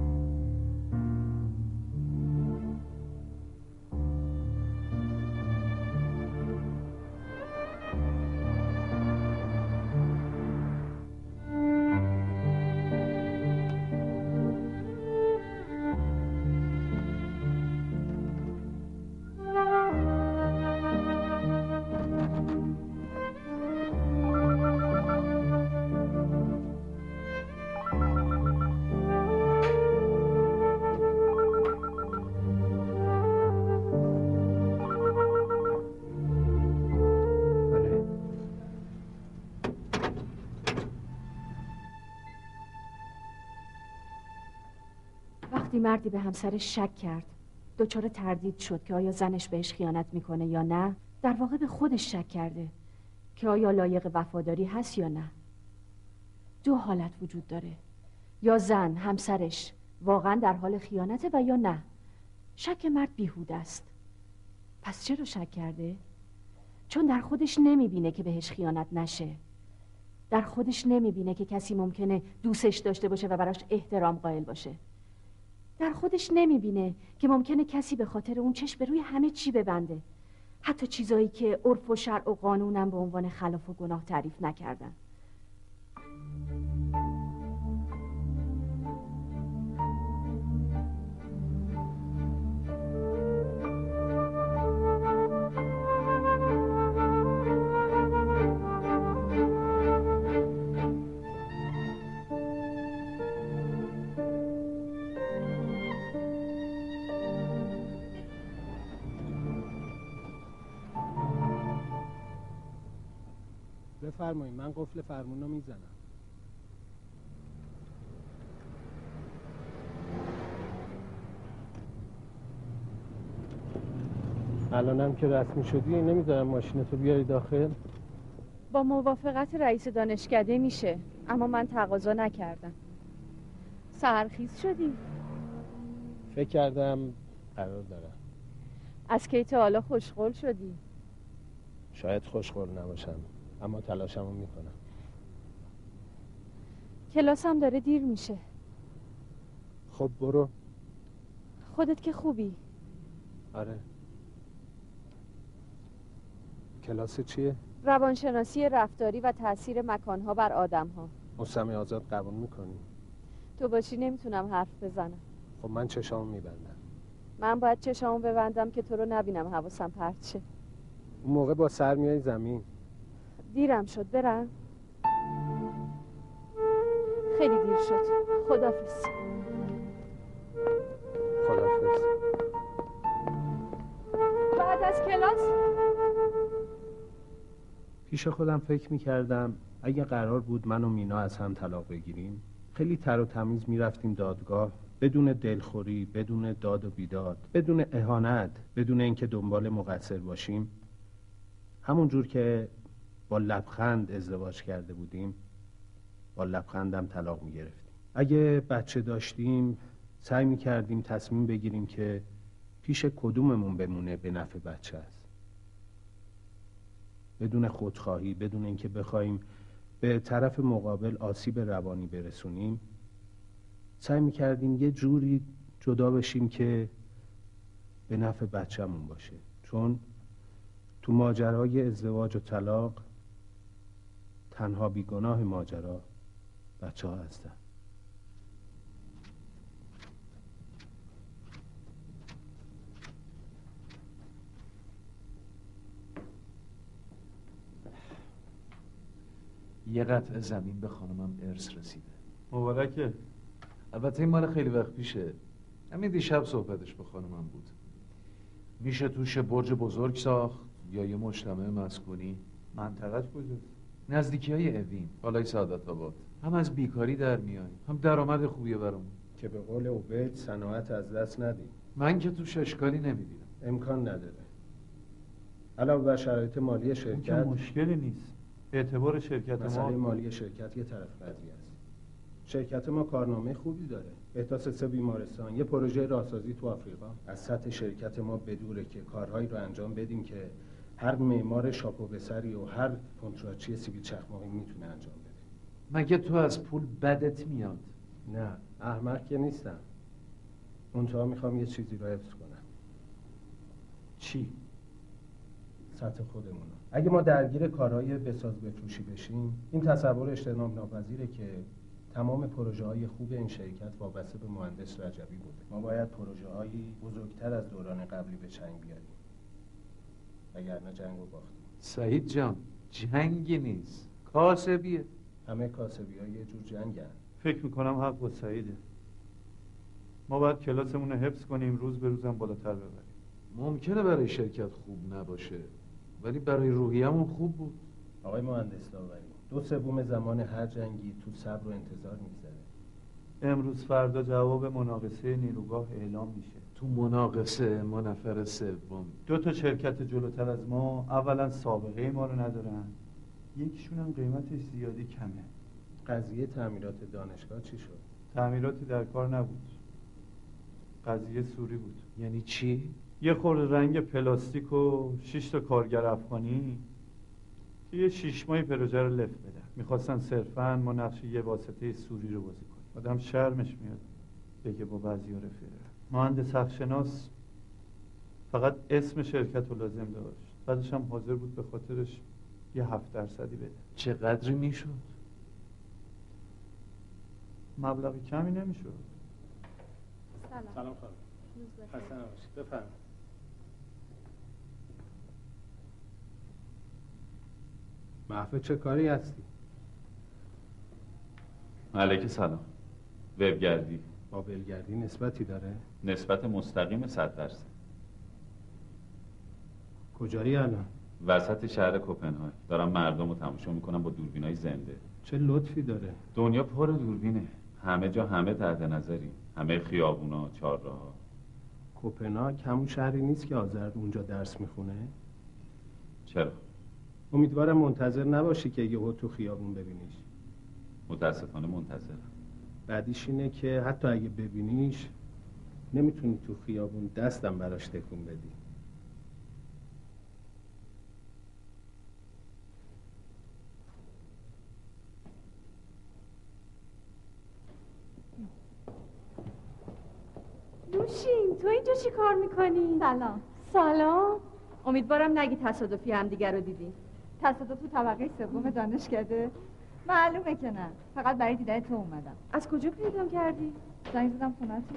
وقتی مردی به همسرش شک کرد، دچار تردید شد که آیا زنش بهش خیانت میکنه یا نه، در واقع به خودش شک کرده که آیا لایق وفاداری هست یا نه. دو حالت وجود داره، یا زن همسرش واقعا در حال خیانته و یا نه. شک مرد بیهوده است. پس چرا شک کرده؟ چون در خودش نمیبینه که بهش خیانت نشه. در خودش نمیبینه که کسی ممکنه دوستش داشته باشه و براش احترام قائل باشه. در خودش نمیبینه که ممکنه کسی به خاطر اون چشم به روی همه چی ببنده، حتی چیزایی که عرف و شرع و قانونم به عنوان خلاف و گناه تعریف نکردن. بفرمایید، من قفل فرمون رو میزنم. الانم که رسمی شدی نمیذارم ماشینتو بیاری داخل؟ با موافقت رئیس دانشکده میشه، اما من تقاضا نکردم. سحرخیز شدی؟ فکر کردم قرار دارم. از کی تا حالا خوشقول شدی؟ شاید خوشقول نباشم، اما تلاشمو میکنم. کلاسم داره دیر میشه. خب برو. خودت که خوبی؟ آره. کلاس چیه؟ روانشناسی رفتاری و تأثیر مکانها بر آدمها. مستمع آزاد قبول میکنی؟ تو باشی نمیتونم حرف بزنم. خب من چشامو میبندم. من باید چشامو ببندم که تو رو نبینم حواسم پرت شه. اون موقع با سر میای زمین. دیرم شد، برم. خیلی دیر شد. خداحافظ. خداحافظ. بعد از کلاس پیش خودم فکر میکردم اگه قرار بود من و مینا از هم طلاق بگیریم، خیلی تر و تمیز میرفتیم دادگاه، بدون دلخوری، بدون داد و بیداد، بدون اهانت، بدون اینکه دنبال مقصر باشیم. همون جور که با لبخند ازدواج کرده بودیم، با لبخندم طلاق میگرفتیم. اگه بچه داشتیم سعی میکردیم تصمیم بگیریم که پیش کدوممون بمونه به نفع بچه است، بدون خودخواهی، بدون اینکه بخوایم به طرف مقابل آسیب روانی برسونیم. سعی میکردیم یه جوری جدا بشیم که به نفع بچه‌مون باشه، چون تو ماجرای ازدواج و طلاق تنها بیگناه ماجرا بچه ها هستن. یه قطعه زمین به خانمم ارث رسیده. مبارکه. البته این مال خیلی وقت پیشه، همین دیشب صحبتش به خانمم بود. میشه توش برج بزرگ ساخت یا یه مجتمع مسکونی. منطقه‌اش کجاست؟ نزدیکی های اوین، بالای سعادت آباد. هم از بیکاری در میایم، هم درآمد خوبیه برامون. که به قول عبید صناعت از دست ندیم. من که توش اشکالی نمیبینم. امکان نداره. علاوه بر شرایط مالی که شرکت، مشکلی نیست. اعتبار شرکت مسئله ما مالی شرکت یه طرف قضیه است. شرکت ما کارنامه خوبی داره، احداث سه بیمارستان، یه پروژه راهسازی تو آفریقا. از سطح شرکت ما بدوره که کارهایی رو انجام بدیم که هر معمار شاپو به سری و هر کنتراتچی سیبیل چخماقی میتونه انجام بده. مگه تو از پول بدت میاد؟ نه، احمق که نیستم. منتها میخوام یه چیزی رو حفظ کنم. چی؟ سطح خودمون. اگه ما درگیر کارهای بساز بفروشی بشیم، این تصور اجتناب ناپذیره که تمام پروژه های خوب این شرکت وابسته به مهندس رجبی بوده. ما باید پروژه هایی بزرگتر از دوران قبلی به چنگ بیاریم، وگرنه جنگ رو باختیم. سعید جان، جنگی نیست، کاسبیه. همه کاسبی ها یه جور جنگن. فکر میکنم حق با سعیده. ما باید کلاسمون رو حفظ کنیم، روز به روزم بالاتر ببریم. ممکنه برای شرکت خوب نباشه، ولی برای روحیه‌مون خوب بود. آقای مهندس داوری، دو سوم زمان هر جنگی تو صبر و انتظار میگذره. امروز فردا جواب مناقصه نیروگاه اعلام میشه. تو مناقصه ما نفر سوم. دو تا شرکت جلوتر از ما اولا سابقه ما رو ندارن، یکیشون هم قیمتش زیادی کمه. قضیه تعمیرات دانشگاه چی شد؟ تعمیراتی در کار نبود، قضیه سوری بود. یعنی چی؟ یه خورده رنگ پلاستیک و شش تا کارگر افغانی که یه شیش ماهی پروژه رو لفت بدن. میخواستن صرفاً ما نقش یه واسطه سوری رو بازی کنیم. آدم شرمش میاد بگه با بعضی ها رفیقه. مهندس حقشناس فقط اسم شرکت رو لازم داشت، بعدش هم حاضر بود به خاطرش یه هفت درصدی بده. چقدری میشد؟ مبلغ کمی نمیشد. سلام. سلام خانم. خسته نباشید. بفرمایید. محفظ چه کاری هستی؟ علیک سلام. وبگردی. با وبگردی نسبتی داره؟ نسبت مستقیم صد درصد. کجایی الان؟ وسط شهر کوپنهاگ دارم مردم رو تماشا میکنم با دوربینای زنده. چه لطفی داره. دنیا پر دوربینه، همه جا همه تحت نظری، همه خیابونا، چهارراها. کوپنهاگ همون شهری نیست که آذر اونجا درس میخونه؟ چرا؟ امیدوارم منتظر نباشی که یهو تو خیابون ببینیش. متاسفانه منتظرم. بعدیش اینه که حتی اگه ببینیش نمیتونی تو خیابون دستم براش تکون بدی. نوشین، تو اینجا چی کار میکنی؟ سلام. سلام. امیدوارم نگی تصادفی هم دیگر رو دیدی. تصادف تو طبقه سوم دانشکده؟ معلومه که نه، فقط برای دیدن تو اومدم. از کجا پیدا کردی؟ زنگ زدم خونه‌تون.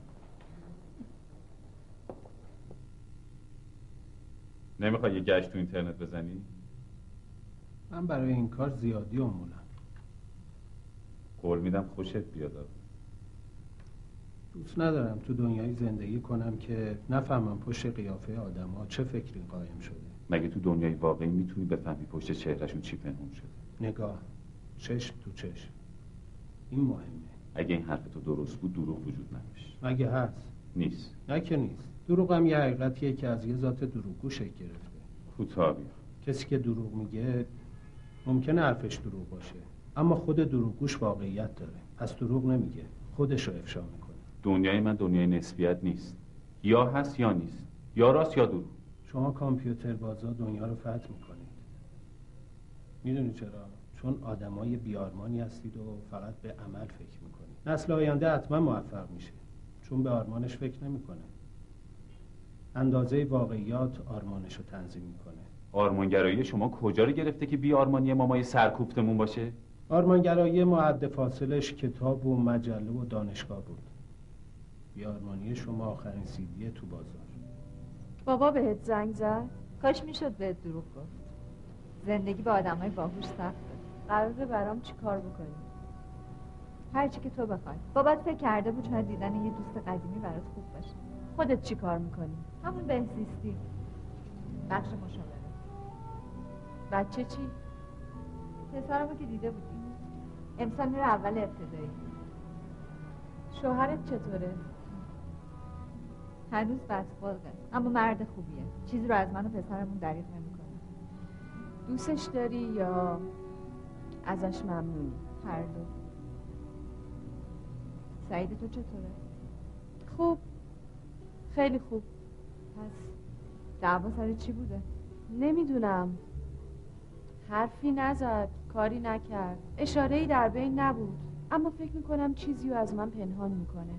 نمیخوای یه گشت تو اینترنت بزنی؟ من برای این کار زیادی عمولم. قول میدم خوشت بیاد. دوست ندارم تو دنیای زندگی کنم که نفهمم پشت قیافه آدم ها چه فکری قایم شده. مگه تو دنیای واقعی میتونی بفهمی پشت چهرهشون چی پنهون شده؟ نگاه، چشم تو چشم، این مهمه. اگه این حرف تو درست بود دروغ وجود نداشت. مگه هست؟ نیست. نه که نیست. دروغ هم یه حقیقتیه که از یه ذات دروغگو شکل گرفته. کوتاه بیا. کسی که دروغ میگه ممکنه حرفش دروغ باشه، اما خود دروغگوش واقعیت داره. پس دروغ نمیگه، خودش رو افشا میکنه. دنیای من دنیای نسبیت نیست. یا هست یا نیست، یا راست یا دروغ. شما کامپیوتر بازا دنیا رو فتح میکنید. میدونی چرا؟ چون آدمای بیارمانی هستید و فقط به عمل فکر میکنید. نسل آینده حتما موفق میشه، چون به آرمانش فکر نمیکنه. اندازه واقعیات آرمانش رو تنظیم میکنه. آرمانگرایی شما کجا رو گرفته که بی آرمانی ما مایه سرکوفتمون باشه؟ آرمانگرایی معد فاصلش کتاب و مجله و دانشگاه بود. بی آرمانی شما آخرین سیدیه تو بازار. بابا بهت زنگ زد؟ کاش میشد بهت دروغ گفت. زندگی با آدمای باهوش سخته. قراره برام چی کار بکنی؟ هر چی که تو بخوای. بابات فکر کرده بود شاید دیدن یه دوست قدیمی برات خوب باشه. خودت چی کار میکنی؟ همون بهزیستی، بخش مشاوره. بچه چی؟ پسرمو که دیده بودی، امسال میره اول ابتدایی. شوهرت چطوره؟ هنوز بدخلقه، اما مرد خوبیه. چیزی رو از من و پسرمون دریغ نمیکنه. دوستش داری یا ازش ممنونی؟ هر دو. سعید تو چطوره؟ خوب، خیلی خوب. پس دعوا سر چی بوده؟ نمیدونم، حرفی نزد، کاری نکرد، اشاره‌ای در بین نبود، اما فکر میکنم چیزی رو از من پنهان میکنه.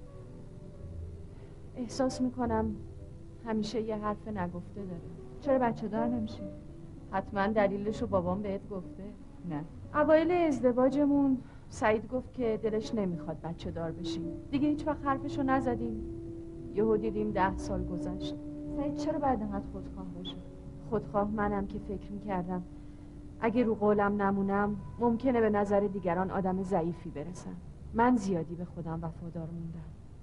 احساس میکنم همیشه یه حرف نگفته داره. چرا بچه دار نمیشی؟ حتما دلیلش رو بابام بهت گفته؟ نه. اوایل ازدواجمون سعید گفت که دلش نمیخواد بچه دار بشیم. دیگه هیچ وقت حرفشو نزدیم. یهو دیدیم ده سال گذشت. سعید چرا بعد انقدر خودخواه باشه؟ خودخواه منم که فکر میکردم اگه رو قولم نمونم ممکنه به نظر دیگران آدم ضعیفی برسم. من زیادی به خودم وفادار موندم.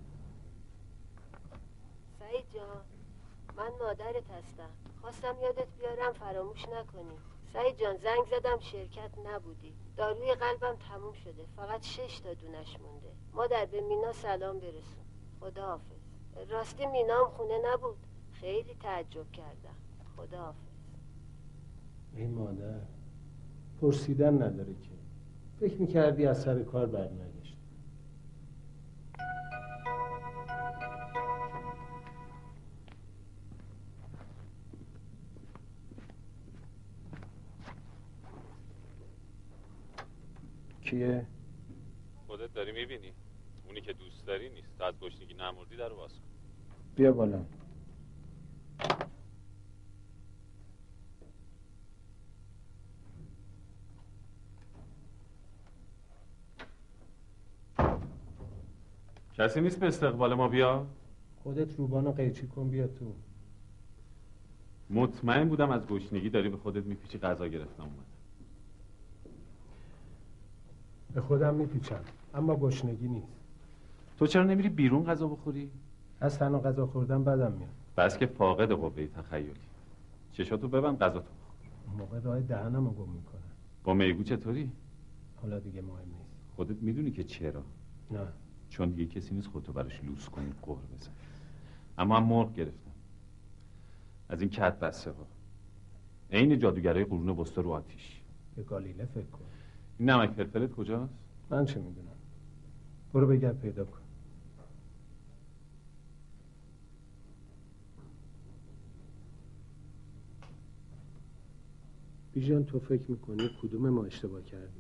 سعید جان، من مادرت هستم. خواستم یادت بیارم فراموش نکنی. سعید جان، زنگ زدم شرکت نبودی. داروی قلبم تموم شده، فقط شش تا دونش مونده. مادر به مینا سلام برسون. خداحافظ. راستی مینام خونه نبود، خیلی تعجب کردم. خداحافظ. ای مادر، پرسیدن نداره که. فکر میکردی از سر کار برنگشت. کیه؟ خودت داری میبینی، اونی که دوست داری نیست. تا از گشنگی نمردی در رو باز کن. بیا بالا. کسی نیست به استقبال ما بیا؟ خودت روبانو قیچی کن بیا تو. مطمئن بودم از گشنگی داری به خودت میپیچی، غذا گرفتم اومد. به خودم میپیچم، اما گشنگی نیست. تو چرا نمیری بیرون غذا بخوری؟ از تنها غذا خوردن بدم میاد. بس که فاقد قوه تخیلی. چشاتو ببند غذا تو. اون موقع راه دهنمو گم میکنن. با میگو چطوری؟ حالا دیگه مهم نیست. خودت میدونی که چرا؟ نه. چون دیگه کسی نیست خودتو براش لوس کنی قهر بزن. اما هم مرغ گرفتم از این کت بسته ها، عین جادوگرای قرون وسطا رو آتیش. به گالیله فکر کن. این نمک فلفلت کجاست؟ من چه میدونم. برو بگرد پیدا کن. بیژن تو فکر میکنی کدوم ما اشتباه کردیم؟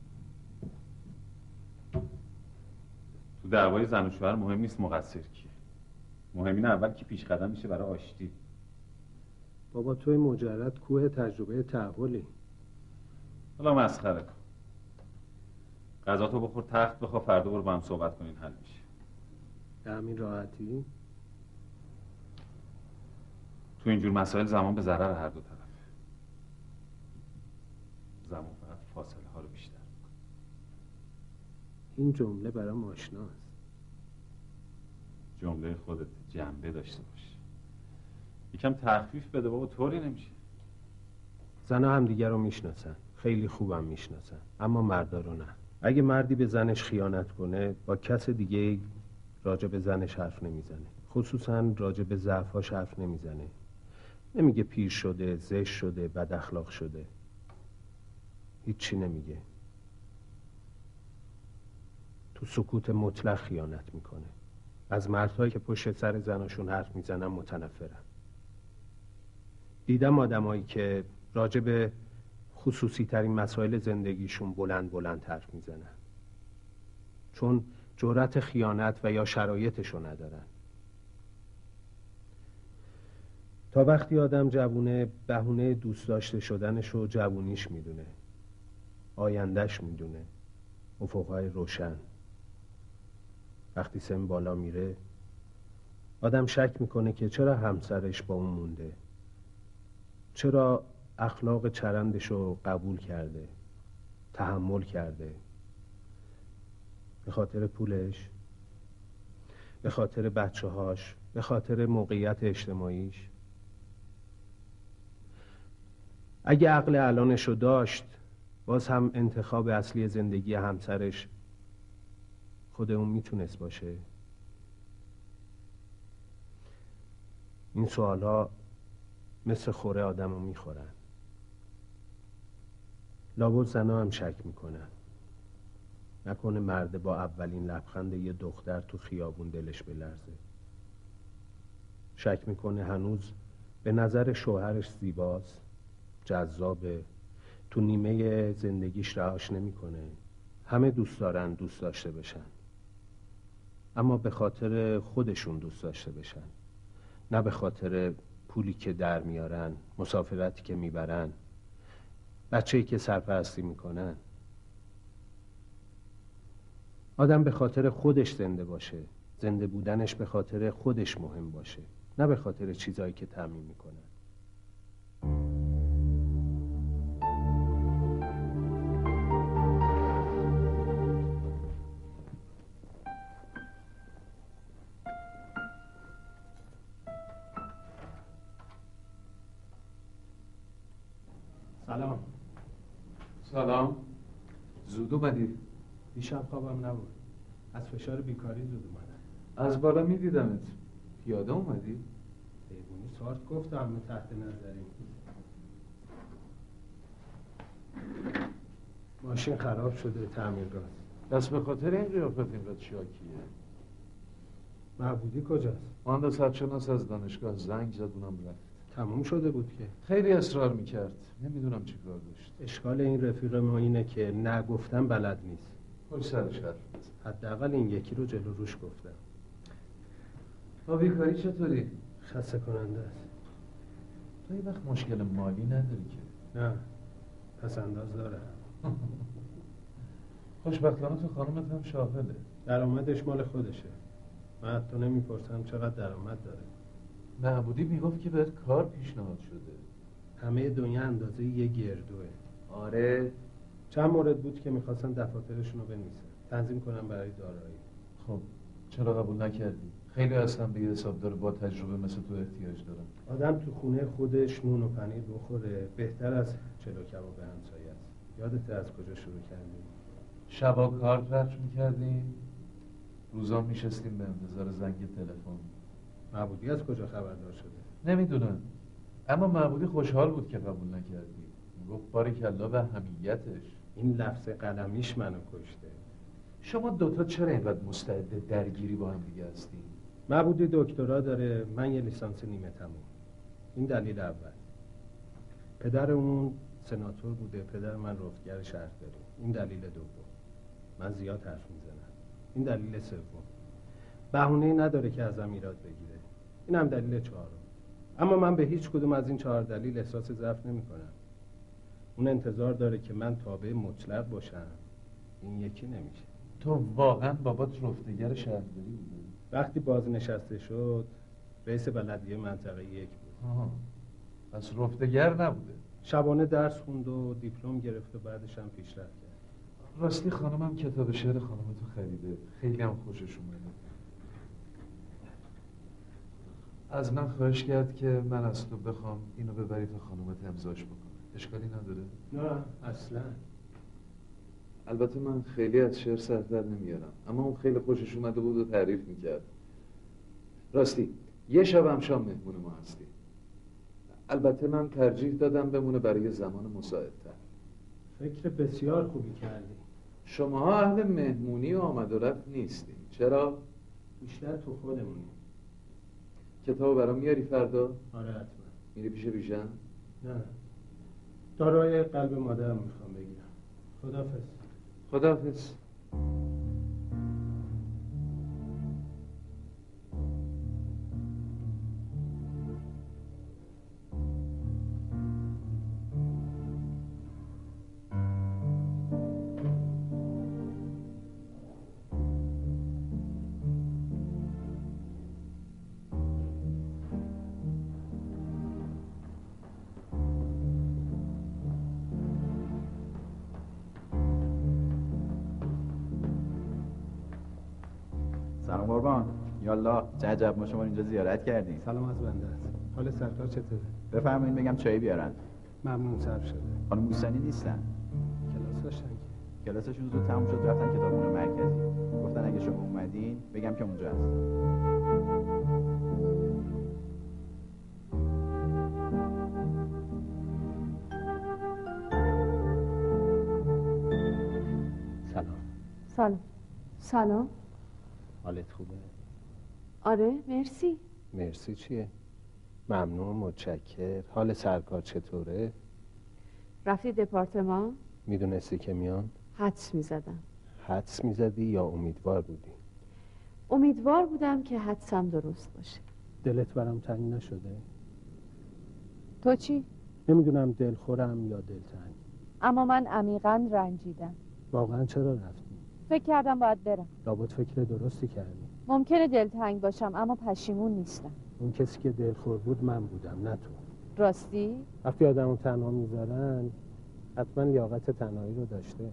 تو دعوای زن و شوهر مهم نیست مقصر کیه، مهم اینه اول کی پیش قدم میشه برای آشتی. بابا توی مجرد کوه تجربه تحولی. حالا مسخره کن. غذا تو بخور، تخت بخوا، فردا برو با هم صحبت کنین حل میشه. به همین راحتی؟ تو اینجور مسائل زمان به ضرر هر دو طرفه. زمان فقط فاصله ها رو بیشتر میکنه. این جمله برام آشناست. جمله خودت جنبه داشته باش. یکم تخفیف بده بابا، طوری نمیشه. زنها هم دیگر رو میشناسن، خیلی خوبم میشناسن، اما مردا رو نه. اگه مردی به زنش خیانت کنه با کس دیگه راجع به زنش حرف نمیزنه، خصوصا راجع به ضعفاش حرف نمیزنه. نمیگه پیر شده، زشت شده، بد اخلاق شده، هیچی نمیگه. تو سکوت مطلق خیانت میکنه. از مردهایی که پشت سر زناشون حرف میزنن متنفرم. دیدم آدمایی که راجع به خصوصی ترین مسائل زندگیشون بلند بلند حرف میزنن، چون جرأت خیانت و یا شرایطشو ندارن. تا وقتی آدم جوونه بهونه دوست داشته شدنشو جوونیش میدونه، آیندهش میدونه، افقهای روشن. وقتی سن بالا میره آدم شک میکنه که چرا همسرش با اون مونده، چرا اخلاق چرندشو قبول کرده، تحمل کرده. به خاطر پولش، به خاطر بچه هاش، به خاطر موقعیت اجتماعیش. اگه عقل الانشو داشت باز هم انتخاب اصلی زندگی همسرش خود اون میتونست باشه. این سوالها مثل خوره آدمو میخورن. لابد زنها هم شک میکنن. نکنه مرد با اولین لبخند یه دختر تو خیابون دلش بلرزه. شک میکنه هنوز به نظر شوهرش زیباست، جذابه، تو نیمه زندگیش رهاش نمیکنه. همه دوست دارن دوست داشته بشن، اما به خاطر خودشون دوست داشته بشن، نه به خاطر پولی که در میارن، مسافرتی که میبرن، بچه‌ای که سرپرستی میکنن. آدم به خاطر خودش زنده باشه، زنده بودنش به خاطر خودش مهم باشه، نه به خاطر چیزایی که تأمین میکنن. سلام. سلام. زود اومدی؟ دیشب خوابم نبود، از فشار بیکاری زود اومدم. از بالا میدیدمت. پیاده اومدی؟ حیوانی سارت گفتم همه تحت نظریم. ماشین خراب شده، تعمیرگاه. بس به خاطر این قیافت اینقدر شاکیه. معبودی کجاست؟ مهندس سرشناس از دانشگاه زنگ زد، اونم رفت. تموم شده بود که. خیلی اصرار میکرد، نمیدونم چی کار داشت. اشکال این رفیق ما اینه که نگفتم بلد نیست. پشت سرش حرف بزن. حداقل این یکی رو جلو روش گفتم. با بیکاری چطوری؟ خسته کننده است. تو یه وقت مشکل مالی نداری که؟ نه، پس انداز داره. خوشبختانه تو خانومت هم شاغله. درآمدش مال خودشه. من حتی نمیپرسم چقدر درآمد داره. معبودی میگفت که بهت کار پیشنهاد شده. همه دنیا اندازه یه گردوه. آره. چند مورد بود که میخواستن دفاترشون رو بنویسن، تنظیم کنم برای دارایی. خب چرا قبول نکردی؟ خیلی اصلا به یه حسابدار با تجربه مثل تو احتیاج دارم. آدم تو خونه خودش نون و پنیر بخوره بهتر از چلو کباب همسایه است. یادت از کجا شروع کردیم؟ شبا کار رفت میکردیم، روزا میشستیم به انتظار زنگ تلفن. معبودی از کجا خبردار شده؟ نمیدونم، اما معبودی خوشحال بود که قبول نکردی. گفت باریکلا به حمیتش. این لفظ قلمیش منو کشته. شما دوتا چرا اینقدر مستعد درگیری با هم دیگه هستین؟ معبودی دکترا داره، من یه لیسانس نیمه تموم. این دلیل اول. پدر اون سناتور بوده، پدر من رفتگر شهرداری. این دلیل دوم. من زیاد حرف میزنم. این دلیل سوم. بهونه‌ای نداره که ازم ایراد بگیره. این هم دلیل چهارم. اما من به هیچ کدوم از این چهار دلیل احساس ضعف نمی‌کنم. اون انتظار داره که من تابع مطلق باشم. این یکی نمیشه. تو واقعا بابات رفتگر شهرداری بوده؟ وقتی بازنشسته شد رئیس بلدیه منطقه یک بود. آها. پس رفتگر نبوده. شبانه درس خوند و دیپلم گرفت و بعدش هم پیشرفت کرد. راستی خانمم کتاب شعر خانمتو خریده، خیلی هم خوشش اومده. از من خواهش کرد که من از تو بخوام اینو ببری تا خانمت امضاش بکنه. اشکالی نداره؟ نه اصلا. البته من خیلی از شعر سر در نمیارم، اما اون خیلی خوشش اومده بود و تعریف میکرد. راستی یه شب هم شام مهمون ما هستی. البته من ترجیح دادم بمونه برای زمان مساعدتر. فکر بسیار خوبی کردی. شماها اهل مهمونی و آمد و رفت نیستین، چرا؟ بیشتر تو خودمونی. کتابو برام میاری فردا؟ آره حتما. میری پیش بیژن؟ نه نه. دارای قلب مادرم میخوام بگیرم. خداحافظ. خداحافظ. سلام قربان. یالا چه عجب ما شما اینجا زیارت کردیم. سلام از بنده است. حال سرکار چطوره؟ بفرمایید بگم چایی بیارن. ممنون صرف شده. خانم بوستانی نیستن. کلاس داشتن که. کلاسشون زود تموم شد رفتن کتابخونه مرکزی. گفتن اگه شما اومدین بگم که اونجا هست. سلام. سلام. سلام. حالت خوبه؟ آره مرسی. مرسی چیه؟ ممنون، متشکر. حال سرکار چطوره؟ رفتی دپارتمان؟ میدونستی که میان؟ حدس میزدم. حدس میزدی یا امیدوار بودی؟ امیدوار بودم که حدسم درست باشه. دلت برام تنگ نشده؟ تو چی؟ نمیدونم دلخورم یا دلتنگ. اما من عمیقاً رنجیدم. واقعا چرا رفتی؟ فکر کردم باید برم. لابد فکر درستی کردی. ممکنه دلتنگ باشم اما پشیمون نیستم. اون کسی که دلخور بود من بودم نه تو. راستی؟ وقتی آدمو تنها میذارن حتما لیاقت تنهایی رو داشته.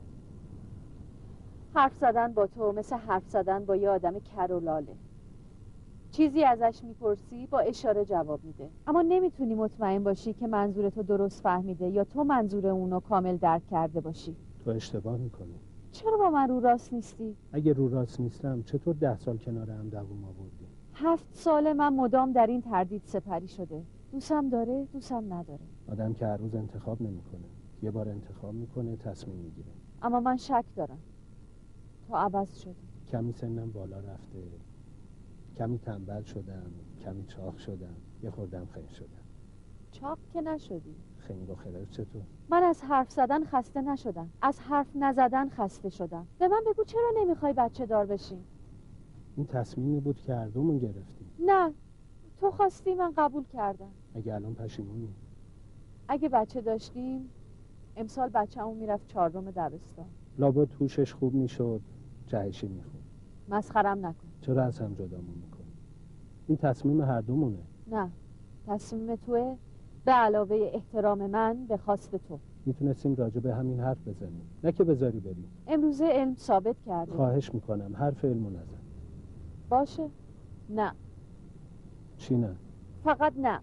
حرف زدن با تو مثل حرف زدن با یه آدم کر و لاله. چیزی ازش میپرسی با اشاره جواب میده، اما نمیتونی مطمئن باشی که منظور تو درست فهمیده یا تو منظور اونو کامل درک کرده باشی. تو اشتباه میکنی. چرا با من رو راست نیستی؟ اگه رو راست نیستم چطور ده سال کنار هم دووم آوردی؟ هفت سال من مدام در این تردید سپری شده. دوستم داره، دوستم نداره. آدم که هر روز انتخاب نمیکنه، یه بار انتخاب میکنه، تصمیم میگیره. اما من شک دارم تو عوض شدی. کمی سنم بالا رفته، کمی تنبل شدم، کمی چاق شدم، یه خوردم خنگ شدم. چاق که نشدی. خنگ و خرف چطور؟ من از حرف زدن خسته نشدم، از حرف نزدن خسته شدم. به من بگو چرا نمیخوای بچه دار بشیم؟ این تصمیمی بود که هر دومون گرفتیم. نه، تو خواستی، من قبول کردم. اگه الان پشیمونی؟ اگه بچه داشتیم امسال بچه‌مون میرفت چهارم دبستان. لابد توشش خوب میشد، جهشی میخوند. مسخرم نکن. چرا از هم جدامون میکنی؟ این تصمیم هر دومونه. نه، تصمیم توه، به علاوه احترام من به خواست تو. میتونستیم راجع به همین حرف بزنیم، نه که بذاری بریم. امروزه علم ثابت کرده. خواهش میکنم حرف علمو نزن. باشه، نه. چی نه؟ فقط نه.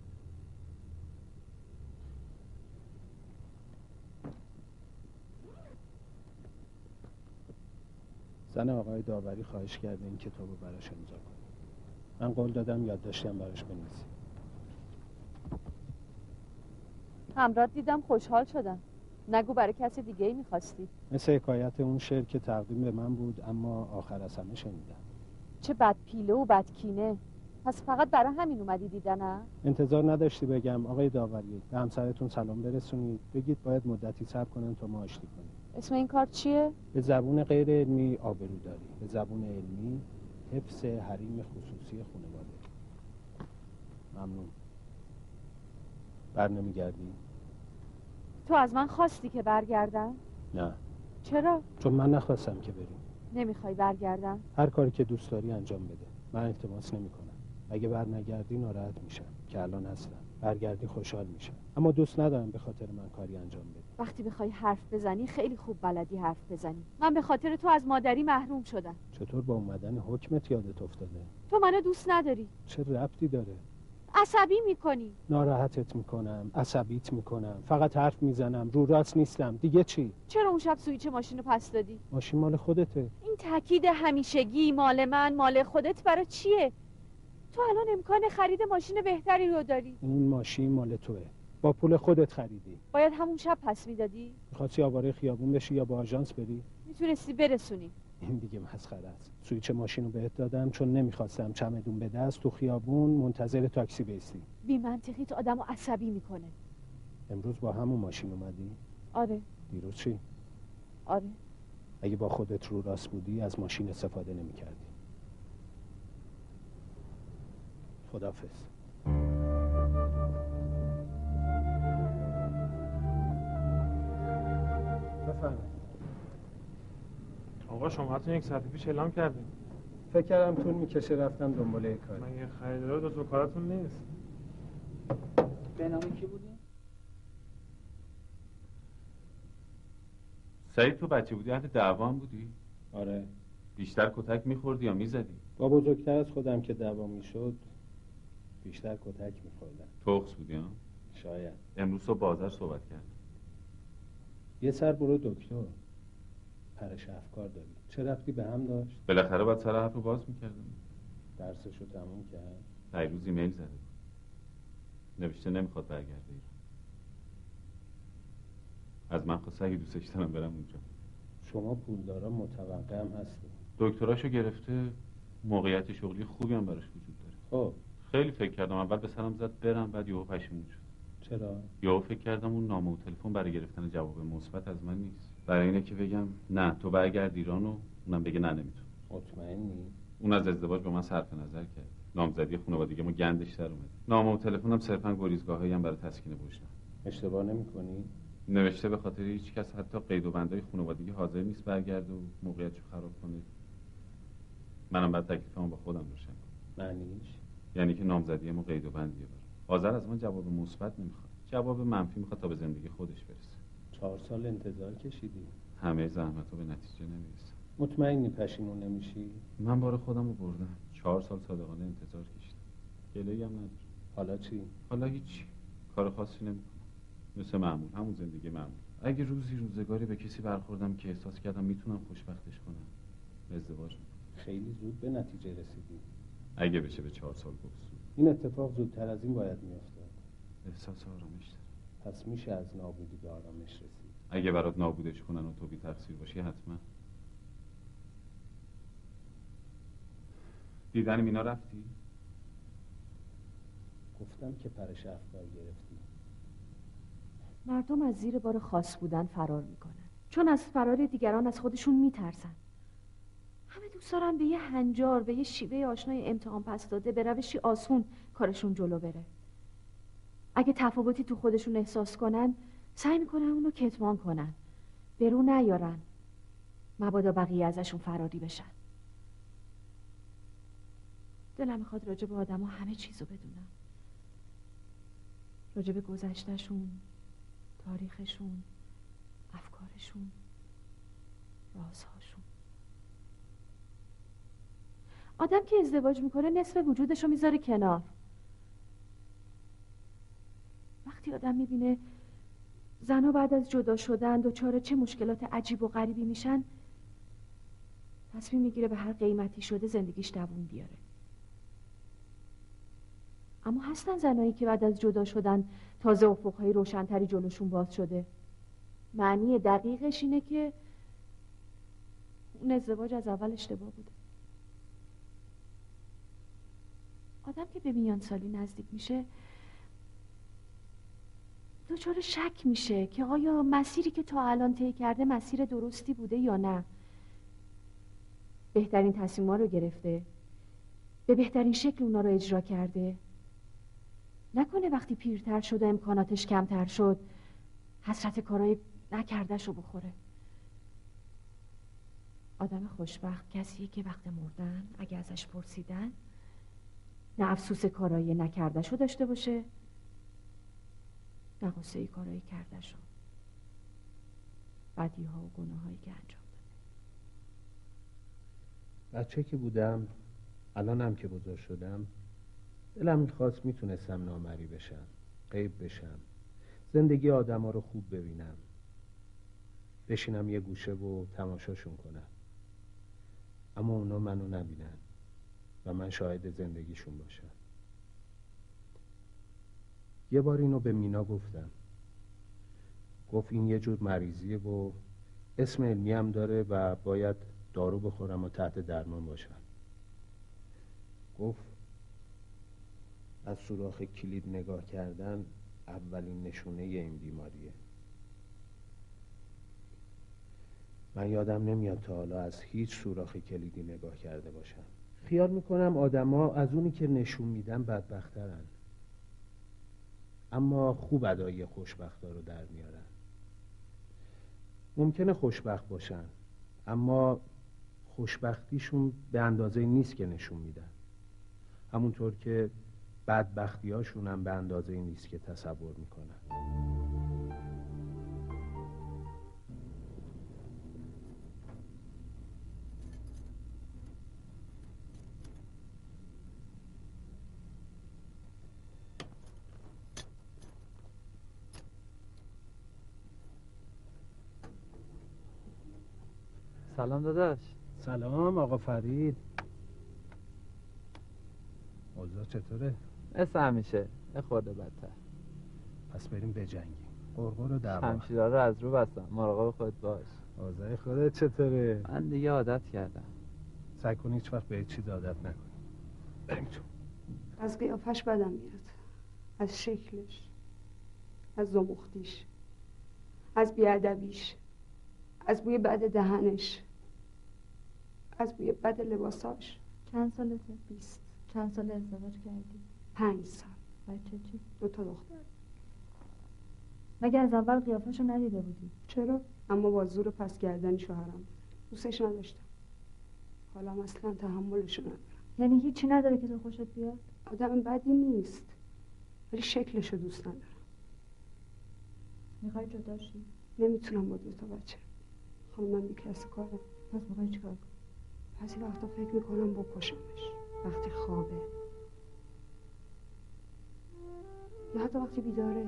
زن آقای داوری خواهش کرده این کتابو براش امضا کنی. من قول دادم یادداشتم براش بنویسی. همراه دیدم خوشحال شدم. نگو برای کسی دیگه ای میخواستی. مثل حکایت اون شعر که تقدیم به من بود اما آخر از همه شنیدم. چه بد پیله و بد کینه. پس فقط برای همین اومدی دیدنم؟ انتظار نداشتی بگم آقای داوری به همسرتون سلام برسونید، بگید باید مدتی صبر کنن تا ما آشتی کنیم. اسم این کار چیه؟ به زبون غیر علمی آبروداری، به زبون علمی حفظ حریم خصوصی خانواده. ممنون. بر نمیگردی؟ تو از من خواستی که برگردم؟ نه. چرا؟ چون من نخواستم که بریم. نمیخوای برگردم؟ هر کاری که دوست داری انجام بده، من التماس نمی کنم. اگه بر نگردی ناراحت میشم که الان هستم، برگردی خوشحال میشم، اما دوست ندارم به خاطر من کاری انجام بدی. وقتی بخوای حرف بزنی خیلی خوب بلدی حرف بزنی. من به خاطر تو از مادری محروم شدم. چطور با اومدن حکمت یادت افتاده؟ تو منو دوست نداری. چه ربطی داره؟ عصبی میکنی. ناراحتت میکنم، عصبیت میکنم، فقط حرف میزنم، رو راست نیستم. دیگه چی؟ چرا اون شب سویچ ماشینو پس دادی؟ ماشین مال خودته. این تاکید همیشگی مال من مال خودت برای چیه؟ تو الان امکان خرید ماشین بهتری رو داری. اون ماشین مال توه، با پول خودت خریدی. باید همون شب پس میدادی؟ میخواستی آواره خیابون بشی یا با آژانس بری؟ میتونستی برسونی. این دیگه مسخره است. سویچ ماشین رو بهت دادم چون نمیخواستم چمدون به دست تو خیابون منتظر تاکسی بیستی. بی منطقیت آدمو عصبی میکنه. امروز با همون ماشین اومدی؟ آره. دیروز چی؟ آره. اگه با خودت رو راست بودی از ماشین استفاده نمی‌کردی. خداحافظ. بفرمایید. آقا شما حتی یک ساعت پیش اعلام کردیم. فکر کردم طول میکشه رفتم دنباله کاری. من یه خریدار دو تا کاراتون نیست. به نام کی بودی؟ سعید تو بچه بودی اهل دعوا هم بودی؟ آره. بیشتر کتک میخوردی یا میزدی؟ با بزرگتر از خودم که دعوا میشد بیشتر کتک میخوردم. تخص بودی ها؟ شاید. امروز تو بازار صحبت کردم. یه سر برو دکتر. پرش افکار داری. چه ربطی به هم داشت؟ بالاخره باید سر حرف رو باز میکردم. درسشو تموم کرد؟ پیروز ایمیل زده بود. نوشته نمیخواد برگرده ایران. از من خواست اگه دوستش دارم برم اونجا. شما پولدارا متوقع هم هستی. دکتراشو گرفته، موقعیت شغلی خوبی هم براش وجود داره. خب خیلی فکر کردم، اول به سرم زد برم، بعد یهو پشیمون شد. چرا؟ یهو فکر کردم اون نامه و تلفن برای گرفتن جواب مثبت از من نیست. برای اینه که بگم نه تو برگرد ایران و اونم بگه نه نمیتونم. مطمئنی؟ اون از ازدواج به من صرف نظر کرد. نامزدی خانوادگی ما گندش در اومد. نامه و تلفنم صرفا گریزگاهایی هم برای تسکین وجدان. اشتباه نمی‌کنی؟ نوشته به خاطر هیچ کس حتی قید و بندای خانوادگی حاضر نیست برگرده و موقعیتشو خراب کنه. منم بعد تکلیفمو با خودم روشن کنم. معنیش یعنی که نامزدی ما قید و بندیه بره. حاضر از من جواب مثبت نمیخواد. جواب منفی میخواد تا به زندگی خودش برسه. چهار سال انتظار کشیدی. همه زحمت‌ها به نتیجه نمیرسه. مطمئنی پشیمون نمیشی؟ من بار خودم رو بردم. چهار سال صادقانه انتظار کشیدم. گله‌ای هم ندارم. حالا چی؟ حالا هیچی. کار خاصی نمیکنم. مثل معمول، همون زندگی معمول. اگه روزی روزگاری به کسی برخوردم که احساس کردم میتونم خوشبختش کنم، ازدواج میکنم. خیلی زود به نتیجه رسیدی. اگه بشه به چهار سال برسون. این اتفاق زودتر از این باید میافتاد. احساس آرامش داره. پس میشه از نابودی به آرامش رسید. اگه برات نابودش کنن و تو بی تقصیر باشی حتما. دیدن مینا رفتی؟ گفتم که پرش افکار گرفتی. مردم از زیر بار خاص بودن فرار میکنن، چون از فرار دیگران از خودشون میترسن. همه دوست دارن به یه هنجار، به یه شیوه آشنای امتحان پس داده، به روشی آسون کارشون جلو بره. اگه تفاوتی تو خودشون احساس کنن سعی میکنن اونو کتمان کنن، به رو نیارن، مبادا بقیه ازشون فراری بشن. دلم میخواد راجع به آدم ها همه چیزو بدونم، راجع به گذشتهشون، تاریخشون، افکارشون، رازهاشون. آدم که ازدواج میکنه نصف وجودشو میذاره کنار. وقتی آدم میبینه زنها بعد از جدا شدن دچار چه مشکلات عجیب و غریبی میشن، تصمیم میگیره به هر قیمتی شده زندگیش دووم بیاره. اما هستن زنایی که بعد از جدا شدن تازه افقهای روشنتری جلوشون باز شده. معنی دقیقش اینه که اون ازدواج از اول اشتباه بوده. آدم که به میان سالی نزدیک میشه دچار شک میشه که آیا مسیری که تا الان طی کرده مسیر درستی بوده یا نه. بهترین تصمیم‌ها رو گرفته، به بهترین شکل اونا رو اجرا کرده. نکنه وقتی پیرتر شد و امکاناتش کمتر شد حسرت کارای نکردش رو بخوره. آدم خوشبخت کسیه که وقت مردن اگه ازش پرسیدن نه افسوس کارای نکردش رو داشته باشه نه غصه کارایی کردش رو، بدی‌ها و گناهایی که انجام داده. بچه که بودم، الانم که بزرگ شدم، دلم میخواست میتونستم نامری بشم، غیب بشم، زندگی آدم ها رو خوب ببینم، بشینم یه گوشه و تماشاشون کنم. اما اونا منو نبینن و من شاهد زندگیشون باشم. یه بار اینو به مینا گفتم. گفت این یه جور مریضیه و اسم علمی هم داره و باید دارو بخورم و تحت درمان باشم. گفت از سوراخ کلید نگاه کردن اولین نشونه این بیماریه. من یادم نمیاد تا حالا از هیچ سوراخ کلیدی نگاه کرده باشم. خیال میکنم آدما از اونی که نشون میدن بدبخترن، اما خوب ادای خوشبختا رو در میارن. ممکنه خوشبخت باشن اما خوشبختیشون به اندازه نیست که نشون میدن، همونطور که بدبختیاشون هم به اندازه نیست که تصور میکنن. سلام داداش. سلام آقا فرید. اوضاع چطوره؟ مثل همیشه، یه خورده بدتر. پس بریم بجنگیم. قرقر و دعوا. شمشیرها رو از رو بستم، مراقب خودت باش. اوضاع خودت چطوره؟ من دیگه عادت کردم. سعی کن هیچ وقت به هیچ چیز عادت نکنی. بریم تو. از قیافش بدم میاد، از شکلش، از زمختیش، از بیادبیش، از بوی بد دهنش، از بوی بد لباساش. چند سالته؟ بیست. چند سال ازدواج کردی؟ پنج سال. بچه چی؟ دو تا دختر. مگه از اول قیافشو ندیده بودی؟ چرا؟ اما با زور پس گردنی شوهرم دوستش نداشتم. حالا اصلا تحملشو ندارم. یعنی هیچی نداره که تو خوشت بیاد؟ آدم بدی نیست ولی شکلشو دوست ندارم. میخوای جدا شی؟ نمیتونم با دو تا بچه. خانم من بی کس کارم. پس میخوای چیکار کنی؟ بعضی وقتا فکر میکنم بکشمش وقتی خوابه یا حتی وقتی بیداره.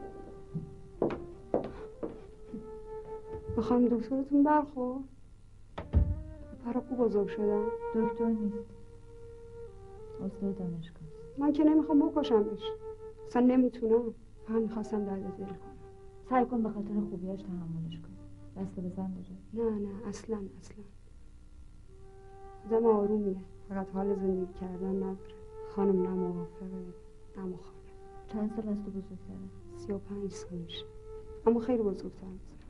به خانم دکترتون برخورد؟ پراکو بزرگ شدن؟ دکتر نیست، استاد دانشگاه. من که نمیخوام بکشمش، اصلا نمیتونم. فقط میخواستم درد دل کنم. سعی کن به خاطر خوبیاش تحملش کن. دست به زن داره؟ نه نه اصلا اصلا. آدم آرومیه، فقط حال زندگی کردن نداره. خانم نه موافقه نه مخالف. چند سال از تو بزرگتره؟ سی و پنج سالشه، اما خیلی بزرگتر از من.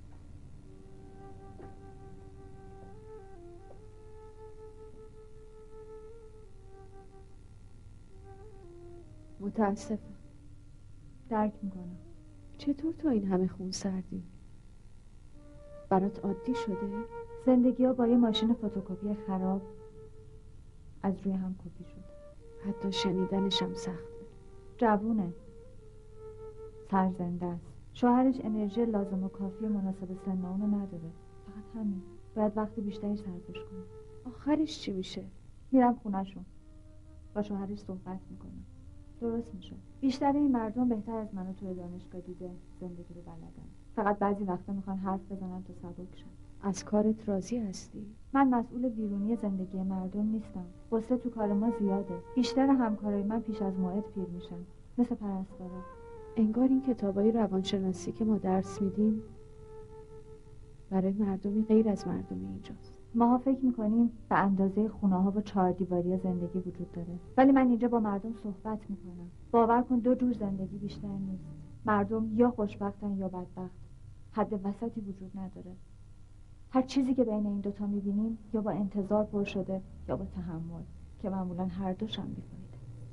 متاسفم. درک میکنم. چطور تو این همه خون سردی؟ برات عادی شده؟ زندگی ها با یه ماشین فتوکپی خراب از روی هم کپی شد. حتی شنیدنشم سخته. جوونه، سرزنده است. شوهرش انرژی لازم و کافی مناسب سن اونو نداره. فقط همین. باید وقتی بیشتری صرفش کنه. آخرش چی میشه؟ میرم خونهشون با شوهرش صحبت میکنم. درست میشه. بیشتر این مردم بهتر از منو توی دانشگاه دیده زندگی رو بلدن. فقط بعضی وقتا میخوان حرف بزنن تا سبک شن. از کارت راضی هستی؟ من مسئول بیرونی زندگی مردم نیستم. غصه تو کار ما زیاده. بیشتر همکارای من پیش از موعد پیر میشن، مثل پرستارا. انگار این کتابای روانشناسی که ما درس میدیم برای مردمی غیر از مردم اینجاست. ماها فکر میکنیم به اندازه خونه ها و چهار دیواری زندگی وجود داره، ولی من اینجا با مردم صحبت میکنم. باور کن دو جور زندگی بیشتر نیست. مردم یا خوشبختن یا بدبخت، حد وسطی وجود نداره. هر چیزی که بین این دوتا میبینیم یا با انتظار پر شده یا با تحمل، که معمولا هر دوش هم بیفایده.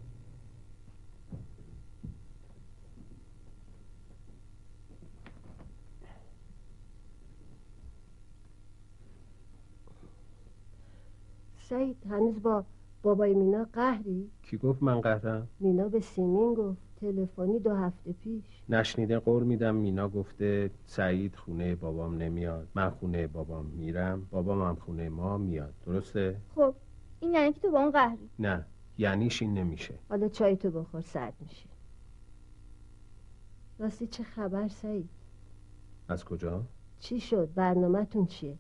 سعید هنوز با بابای مینا قهری؟ کی گفت من قهرم؟ مینا به سیمین گفت تلفنی دو هفته پیش. نشنیده قول میدم. مینا گفته سعید خونه بابام نمیاد، من خونه بابام میرم، بابام هم خونه ما میاد. درسته؟ خب این یعنی که تو با اون قهری؟ نه، یعنیش این نمیشه. حالا چای تو بخور، سرد میشه. راستی چه خبر سعید؟ از کجا؟ چی شد؟ برنامه‌تون چیه؟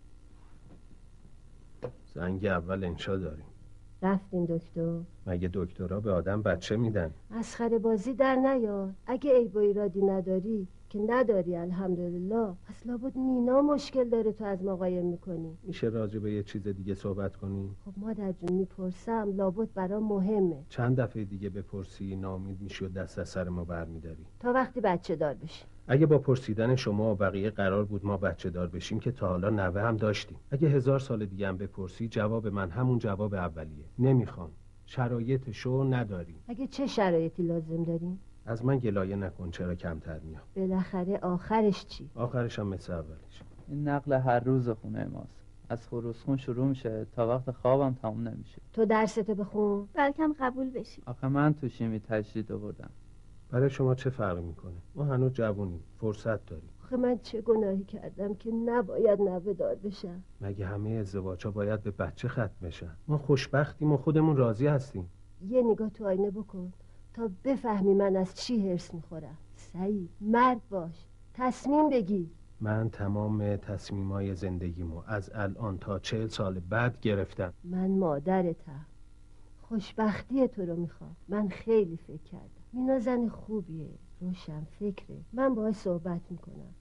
زنگ اول انشا داریم. رفتین دکتر؟ مگه دکترها به آدم بچه میدن؟ مسخره بازی در نیار. اگه عیب و ایرادی نداری که نداری الحمدلله، پس لابد مینا مشکل داره تو از ما قایم میکنی. میشه راجع به یه چیز دیگه صحبت کنیم؟ خب مادر جون میپرسم، لابد برام مهمه. چند دفعه دیگه بپرسی ناامید میشی و دست از سر ما برمیداری. تا وقتی بچه دار بشی. اگه با پرسیدن شما و بقیه قرار بود ما بچه دار بشیم که تا حالا نوه هم داشتیم. اگه هزار سال دیگه هم بپرسی جواب من همون جواب اولیه. نمیخوام. شرایطشو نداریم. اگه چه شرایطی لازم داریم؟ از من گلایه نکن، چرا کمتر میام. بالاخره آخرش چی؟ آخرش هم مثل اولش. این نقل هر روز خونه ماست. از خروسخون شروع میشه تا وقت خوابم تموم نمیشه. تو درستو بخون، بلکم قبول بشی. آخه من تو شیمی تجدید آوردم. برای شما چه فرق میکنه؟ ما هنوز جوونیم، فرصت داریم. آخه من چه گناهی کردم که نباید نوه دار بشم؟ مگه همه ازدواج‌ها باید به بچه ختم بشن؟ ما خوشبختیم و خودمون راضی هستیم. یه نگاه تو آینه بکن تا بفهمی من از چی هرس میخورم. سعید مرد باش، تصمیم بگیر. من تمام تصمیمای زندگیمو از الان تا چهل سال بعد گرفتم. من مادرتم، خوشبختی تو رو میخوام. من خیلی فکر کردم. مینا زن خوبیه، روشن فکره. من باهاش صحبت میکنم.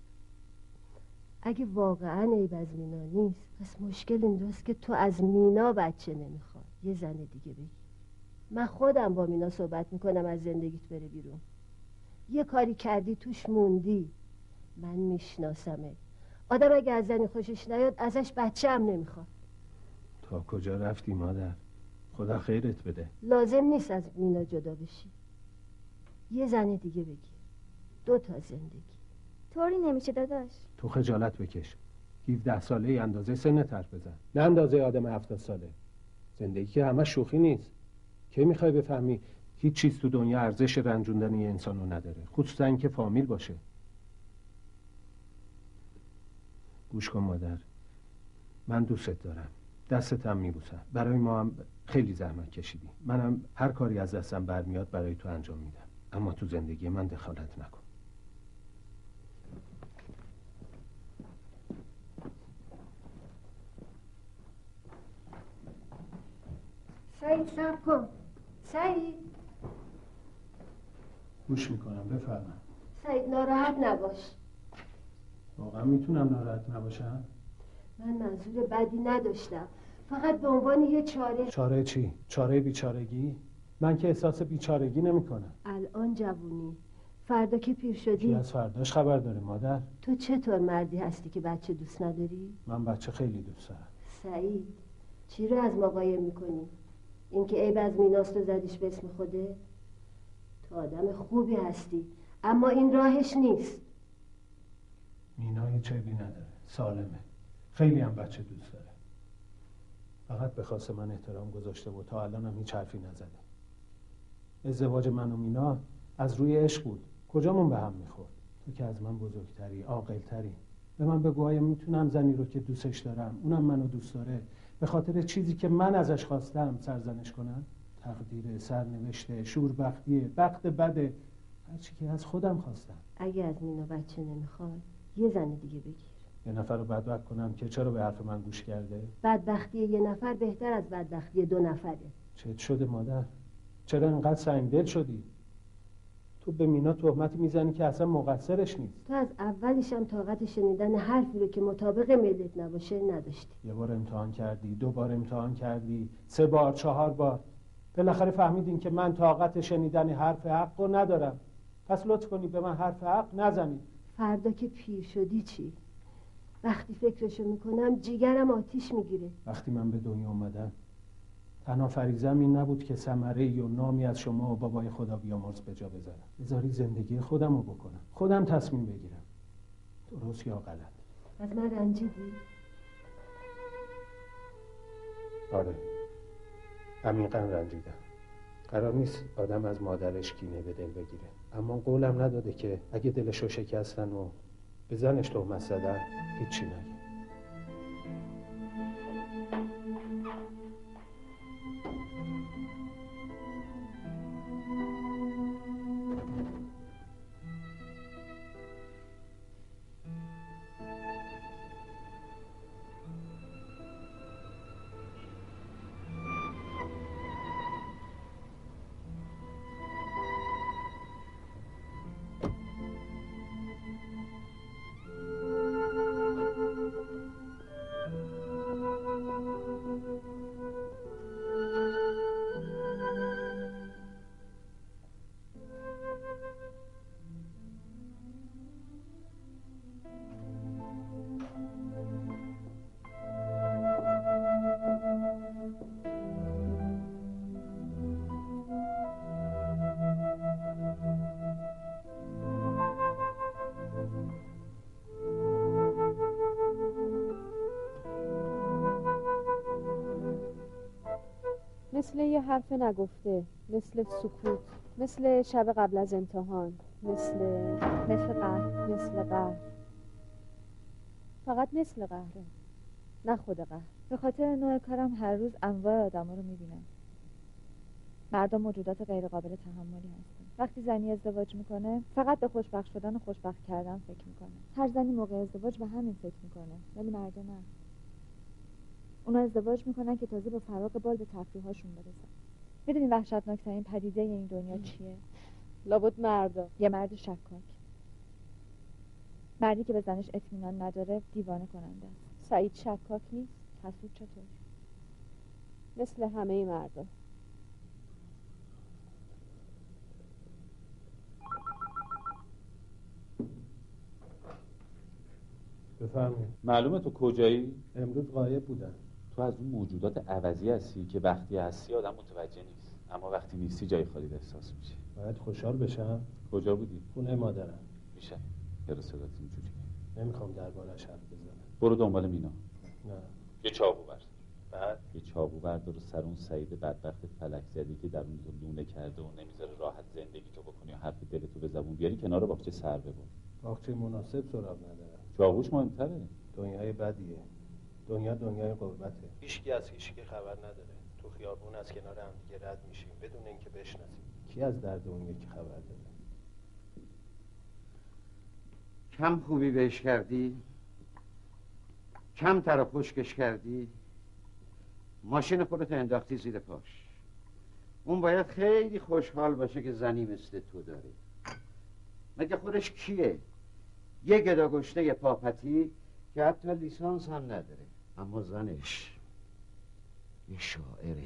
اگه واقعا عیب از مینا نیست، پس مشکل اینجاست که تو از مینا بچه نمیخواد، یه زن دیگه بگی. من خودم با مینا صحبت میکنم از زندگیت بره بیرون. یه کاری کردی توش موندی. من میشناسمه. آدم اگه از زنی خوشش نیاد ازش بچه هم نمیخواد. تا کجا رفتی مادر؟ خدا خیرت بده. لازم نیست از مینا جدا بشی. یه زن دیگه بگیر. دو تا زندگی. طوری نمیشه داداش. تو خجالت بکش. هفده ساله ای اندازه سنت حرف بزن، نه اندازه آدم هفتاد ساله. زندگی که همه شوخی نیست. کی میخوای بفهمی هیچ چیز تو دنیا ارزش رنجوندن یه انسانو نداره، خصوصا اینکه فامیل باشه. گوش کن مادر، من دوستت دارم، دستت هم میبوسم. برای ما هم خیلی زحمت کشیدی. منم هر کاری از دستم برمیاد برای تو انجام میدم، اما تو زندگی من دخالت نکن. سعید صبر کن. سعید گوش میکنم، بفرمایید. سعید ناراحت نباش. واقعا میتونم ناراحت نباشم؟ من منظور بدی نداشتم، فقط به عنوان یه چاره. چاره چی؟ چاره بیچارگی؟ من که احساس بیچارگی نمی کنم. الان جوونی، فردا که پیر شدی چی از فرداش خبر داری مادر؟ تو چطور مردی هستی که بچه دوست نداری؟ من بچه خیلی دوست دارم. سعید چی رو از ما قایم میکنی؟ اینکه عیب از میناست و زدیش به اسم خوده؟ تو آدم خوبی هستی، اما این راهش نیست. مینا هیچ عیبی نداره، سالمه، خیلی هم بچه دوست داره. فقط به خواست من احترام گذاشته و تا الان هم هیچ حرفی نزده. ازدواج من و مینا از روی عشق بود، کجامون به هم میخورد. تو که از من بزرگتری، عاقلتری، به من بگو آیا میتونم زنی رو که دوستش دارم، اونم منو دوست داره، به خاطر چیزی که من ازش خواستم سرزنش کنن؟ تقدیر، سرنوشته، شوربختی، بخت بده، هر چی که از خودم خواستم. اگه از مینا بچه نمیخواد یه زن دیگه بگیر. یه نفر رو بدبخت کنم که چرا به حرف من گوش کرده؟ بدبختی یه نفر بهتر از بدبختی دو نفره. چت شده مادر؟ چرا انقدر سنگدل شدی؟ تو به مینا تهمتی میزنی که اصلا مقصرش نیست. تو از اولش هم طاقت شنیدن حرفی رو که مطابق ملت نباشه نداشتی. یه بار امتحان کردی، دو بار امتحان کردی، سه بار، چهار بار، بالاخره فهمیدین که من طاقت شنیدن حرف حق رو ندارم. پس لطف کنی به من حرف حق نزنی. فردا که پیر شدی چی؟ وقتی فکرشو میکنم جیگرم آتیش میگیره. وقتی من به دنیا اومدم تنها فریضه‌م این نبود که ثمره‌ای و نامی از شما و بابای خدا بیامرز به جا بذارم. بذاری زندگی خودم رو بکنم، خودم تصمیم بگیرم، درست یا غلط. از من رنجیدی؟ آره، عمیقاً رنجیدم. قرار نیست آدم از مادرش کینه به دل بگیره، اما قولم نداده که اگه دلشو شکستن و به زنش تهمت زدن هیچی نگه. مثل یه حرف نگفته، مثل سکوت، مثل شب قبل از امتحان، مثل مثل قهر. مثل قهر. فقط مثل قهره، نه خود قهر. به خاطر نوع کارم هر روز انواع آدم ها رو میبینم. مردم موجودات غیر قابل تحملی هستن. وقتی زنی ازدواج میکنه فقط به خوشبخت شدن و خوشبخت کردن فکر میکنه. هر زنی موقع ازدواج به همین فکر میکنه، ولی مردا نه. اونا ازدواج میکنن که تازه با فراغ بال به تفریحاشون برسن. میدونی وحشتناکترین پدیده این دنیا چیه؟ لابد مردا. یه مرد شکاک. مردی که به زنش اطمینان نداره دیوانه کننده است. سعید شکاک نیست؟ حسود چطور؟ مثل همه مردا. بفرمایید. معلومه تو کجایی؟ امروز غایب بودن. تو از اون موجودات عوضی هستی که وقتی هستی آدم متوجه نیست، اما وقتی نیستی جای خالی احساس میشه. باید خوشحال بشم. کجا بودی؟ خونه مادرم. میشه چرا صدات اینجوری؟ نمیخوام دربارش حرف بزنم. برو دنبال مینا. نه. یه چاقو بردار. بعد یه چاقو بردار و سر اون سعید بدبخت فلک زدی که در اون لونه کرده و نمیذاره راحت زندگی تو بکنی و حرف دلتو به زبون بیاری کنار باغچه سر ببر. باغچه مناسب سراغ ندارم. چاقوش مهمتره. دنیای بدیه. دنیا دنیای غربته. هیچکی از هیچکی خبر نداره. تو خیابون از کنار هم دیگه رد میشیم بدون اینکه بشناسیم. کی از درد اون یکی خبر داره؟ کم خوبی بهش کردی؟ کم تر و خشکش کردی؟ ماشین خودت انداختی زیر پاش. اون باید خیلی خوشحال باشه که زنی مثل تو داره. مگه خودش کیه؟ یه گداگشته پاپتی که حتی لیسانس هم نداره، اما زنش یه شاعره،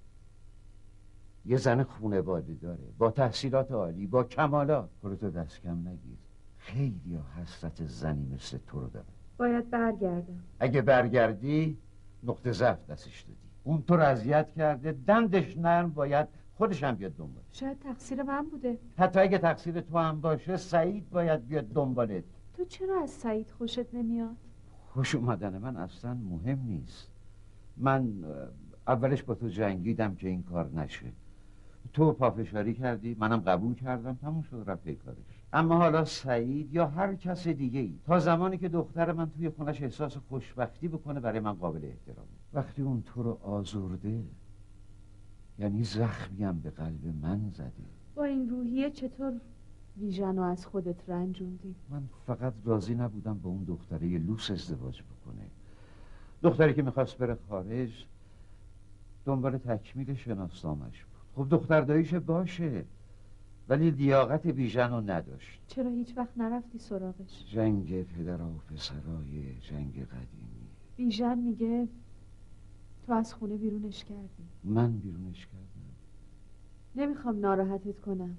یه زن خونواده داره، با تحصیلات عالی، با کمالات. خودتو دست کم نگیر. خیلی ها حسرت زنی مثل تو رو داره. باید برگردم. اگه برگردی نقطه ضعف دستش دادی. اون تو رو اذیت کرده، دندش نرم، باید خودش هم بیاد دنبال. شاید تقصیر من بوده. حتی اگه تقصیر تو هم باشه سعید باید بیاد دنبالت. تو چرا از سعید خوشت نمیاد؟ خوش اومدن من اصلا مهم نیست. من اولش با تو جنگیدم که این کار نشه. تو پافشاری کردی، منم قبول کردم، تموم شد، رفت پی کارش. اما حالا سعید یا هر کس دیگه ای تا زمانی که دختر من توی خونش احساس خوشبختی بکنه برای من قابل احترامه. وقتی اون تو رو آزرده یعنی زخمیم به قلب من زده. با این روحیه چطور بیژن رو از خودت رنجوندی؟ من فقط راضی نبودم با اون دختره لوس ازدواج بکنه. دختری که میخواست بره خارج دنبال تکمیل شناسنامش بود. خب دختر داییشه باشه، ولی لیاقت بیژن رو نداشت. چرا هیچ وقت نرفتی سراغش؟ جنگ پدر و پسرای جنگ قدیمی. بیژن میگه تو از خونه بیرونش کردی. من بیرونش کردم. نمیخوام ناراحتت کنم،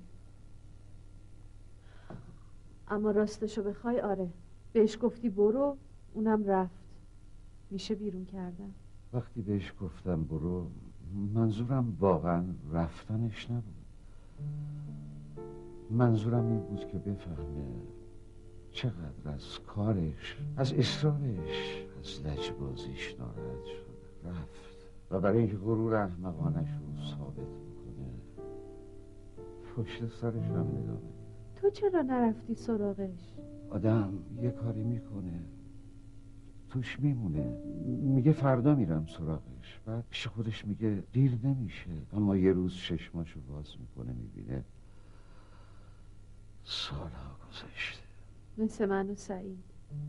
اما راستشو بخوای آره، بهش گفتی برو، اونم رفت. میشه بیرون کردن. وقتی بهش گفتم برو منظورم واقعا رفتنش نبود. منظورم این بود که بفهمه چقدر از کارش، از اصرارش، از لجبازیش ناراحت شد. رفت و برای اینکه غرور احمقانش رو ثابت بکنه پشت سرش هم نگاه. تو چرا نرفتی سراغش؟ آدم یه کاری میکنه توش میمونه، میگه فردا میرم سراغش، بعد پیش خودش میگه دیر نمیشه، اما یه روز چشماشو باز میکنه میبینه سالها گذشته. مثل من و سعید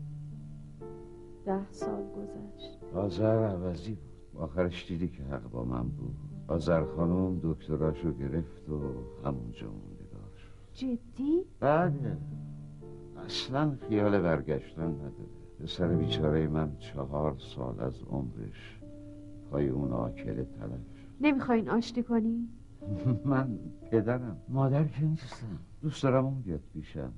ده سال گذشت. آذر عوضی بود، آخرش دیدی که حق با من بود. آذر خانم دکتراشو گرفت و همونجا موندگار شد. جدی؟ بله، اصلا خیال برگشتن نداره. پسر بیچاره من چهار سال از عمرش پای اون آکله تلف شد. نمیخواین آشتی کنی؟ من پدرم، مادر که نیستم. دوست دارم اون بیاد پیشم.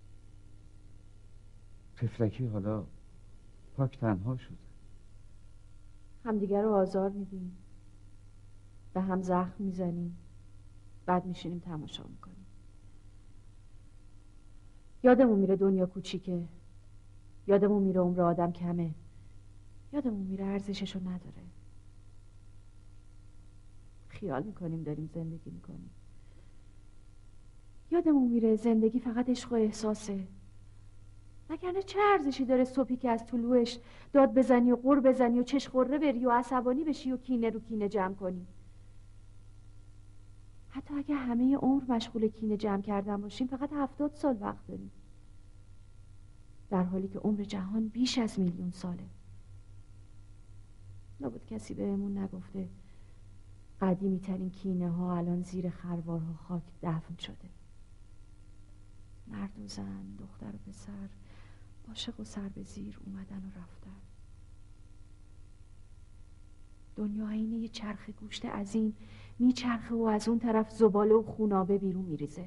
طفلکی حالا پاک تنها شده. همدیگر رو آزار میدیم، به هم زخم میزنیم، بعد میشینیم تماشا میکنیم. یادمون میره دنیا کوچیکه، یادمون میره عمر آدم کمه، یادمون میره ارزششو نداره. خیال میکنیم داریم زندگی میکنیم. یادمون میره زندگی فقط عشق و احساسه. وگرنه چه ارزشی داره صبحی که از طلوعش داد بزنی و غر بزنی و چش خورده بری و عصبانی بشی و کینه رو کینه جمع کنی؟ حتی اگه همه عمر مشغول کینه جمع کردن باشیم فقط هفتاد سال وقت داریم، در حالی که عمر جهان بیش از میلیون ساله. لابد کسی بهمون نگفته قدیمی ترین کینه ها الان زیر خروارها خاک دفن شده. مرد و زن، دختر و پسر، عاشق و سر به زیر اومدن و رفتن. دنیا اینه یه چرخ گوشت عظیم میچرخه و از اون طرف زباله و خونابه بیرون میریزه.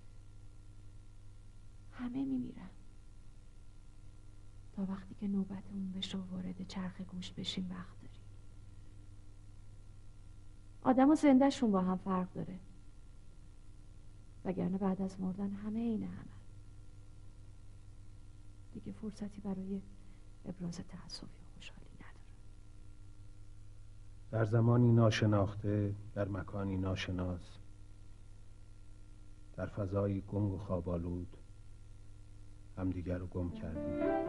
همه میمیرن تا وقتی که نوبتمون بشه و وارد چرخ گوشت بشیم وقت داریم. آدم و زنده شون با هم فرق داره، وگرنه بعد از مردن همه این همه. دیگه فرصتی برای ابراز تأسف یا خوشحالی نداره. در زمانی ناشناخته، در مکانی ناشناس، در فضایی گنگ و خوابالود همدیگر رو گم کردیم.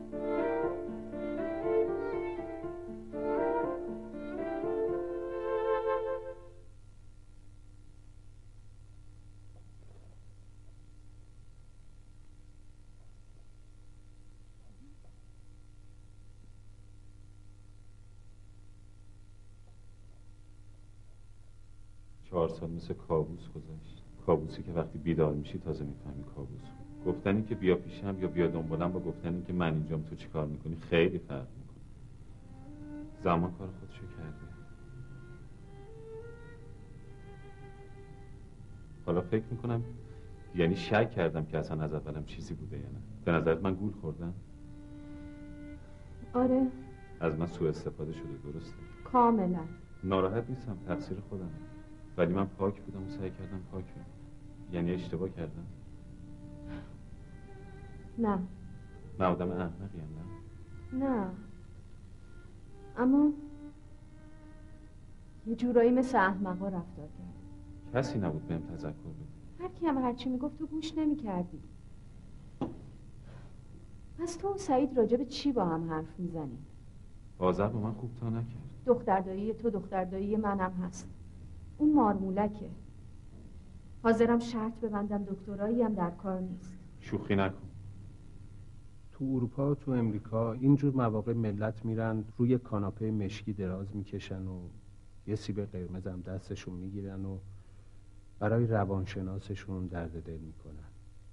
چهار سال مثل کابوس گذشت. کابوسی که وقتی بیدار میشی تازه میفهمی کابوس بود. گفتنی که بیا پیشم یا بیا دنبالم با گفتنی که من اینجام تو چی کار میکنی خیلی فرق میکنه. زمان کار خودشو کرده. حالا فکر میکنم یعنی شک کردم که اصلا از اولم چیزی بوده یا نه. به نظرت من گول خوردم؟ آره. از من سوء استفاده شده، درسته؟ کاملا. ناراحت نیستم، تقصیر خودم، ولی من پاک بودم و سعی کردم پاک بودم. یعنی اشتباه کردم؟ نه. من آدم احمقیم نه؟ نه، اما یه جورایی مثل احمقا رفتار کرد. کسی نبود بهم تذکر بده. هر کی هم هرچی میگفت تو گوش نمیکردی. پس تو و سعید راجع به چی با هم حرف میزنی؟ آذر با من خوب تا نکرد. دختردایی تو دختردایی منم هست. اون مارمولکه. حاضرم شرط ببندم دکترایی هم در کار نیست. شوخی نکن. تو اروپا و تو امریکا اینجور مواقع ملت میرن روی کاناپه مشکی دراز میکشن و یه سیب قرمز هم دستشون میگیرن و برای روانشناسشون درد دل میکنن.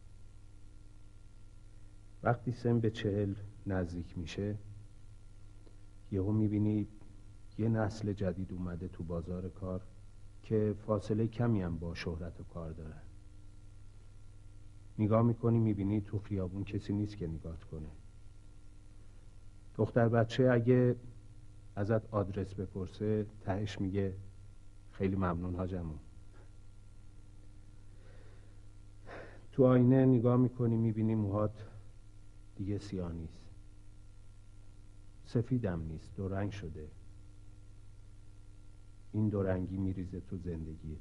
وقتی سن به چهل نزدیک میشه یهو میبینی یه نسل جدید اومده تو بازار کار که فاصله کمی هم با شهرت و کار دارن. نگاه میکنی میبینی تو خیابون کسی نیست که نگات کنه. دختر بچه اگه ازت آدرس بپرسه تهش میگه خیلی ممنون حاجمون. تو آینه نگاه میکنی میبینی موهات دیگه سیاه نیست، سفیدم نیست، دو رنگ شده. این دو رنگی میریزه تو زندگیت.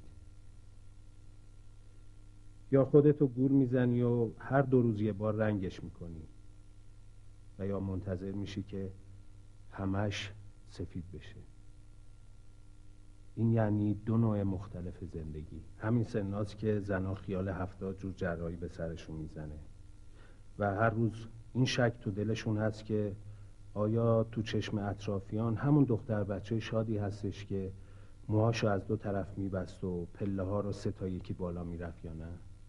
یا خودتو گول میزنی و هر دو روز یه بار رنگش میکنی و یا منتظر میشی که همش سفید بشه. این یعنی دو نوع مختلف زندگی. همین سناست که زنها خیال هفتاد جور جراحی به سرشون میزنه و هر روز این شک تو دلشون هست که آیا تو چشم اطرافیان همون دختر بچه شادی هستش که موهاشو از دو طرف میبست و پله ها رو سه تا یکی بالا میرفت یا نه؟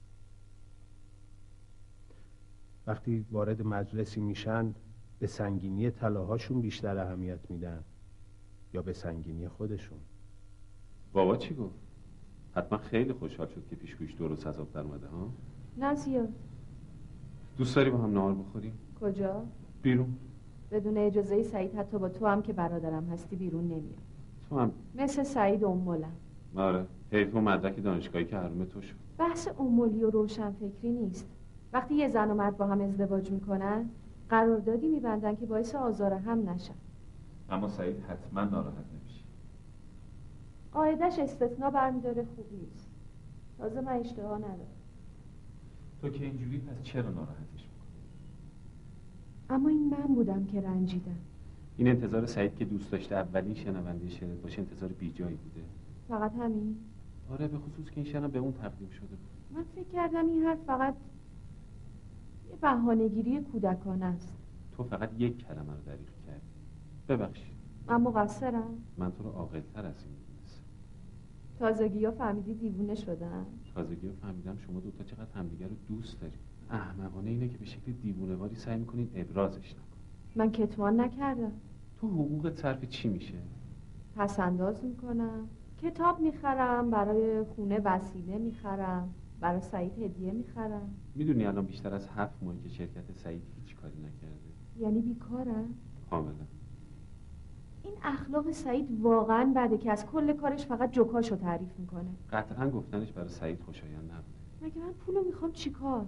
وقتی وارد مجلسی میشن به سنگینی طلاهاشون بیشتر اهمیت میدن یا به سنگینی خودشون؟ بابا چی گفت؟ حتما خیلی خوشحال شد که پیشگویش درست از آب در اومده ها؟ نه زیاد. دوست داری با هم نهار بخوریم؟ کجا؟ بیرون. بدون اجازه سعید حتی با تو هم که برادرم هستی بیرون نمیام. تو هم مثل سعید امولم. آره، حیف و مدرک دانشگاهی که حروم تو شد. بحث امولی و روشن فکری نیست. وقتی یه زن و مرد با هم ازدواج میکنن قراردادی میبندن که باعث آزار هم نشن. اما سعید حتما ناراحت نمیشه. قاعدش استثنا برمیداره خوب نیست. تازه من اشتها ندارم. تو که اینجوری پس چرا ناراحتش میکنی؟ اما این من بودم که رنجیدم. این انتظار سعید که دوست داشته اولین شنونده شعرت باشه انتظار بیجایی بوده. فقط همین؟ آره، به خصوص که این شعر به اون تقدیم شده بود. من فکر کردم این حرف فقط یه بهانه‌گیری کودکانه است. تو فقط یک کلمه رو دریغ کردی. ببخشید. من مقصرم؟ من تو رو عاقل‌تر از این می‌دونستم. تازگی‌ها فهمیدی دیوونه شدم؟ تازگی‌ها فهمیدم شما دوتا چقدر همدیگه رو دوست دارید. احمقانه اینه که به شکل دیوونه‌واری سعی می‌کنید ابرازش نکنید. من کتمان نکردم. تو حقوقت صرف چی میشه؟ پس انداز میکنم، کتاب میخرم، برای خونه وسیله میخرم، برای سعید هدیه میخرم. میدونی الان بیشتر از هفت ماهی که شرکت سعید هیچ کاری نکرده. یعنی بیکارم؟ کاملا. این اخلاق سعید واقعا بده که از کل کارش فقط جوکاشو تعریف میکنه. قطعا گفتنش برای سعید خوشایند نبوده. مگه من پولو میخوام چیکار؟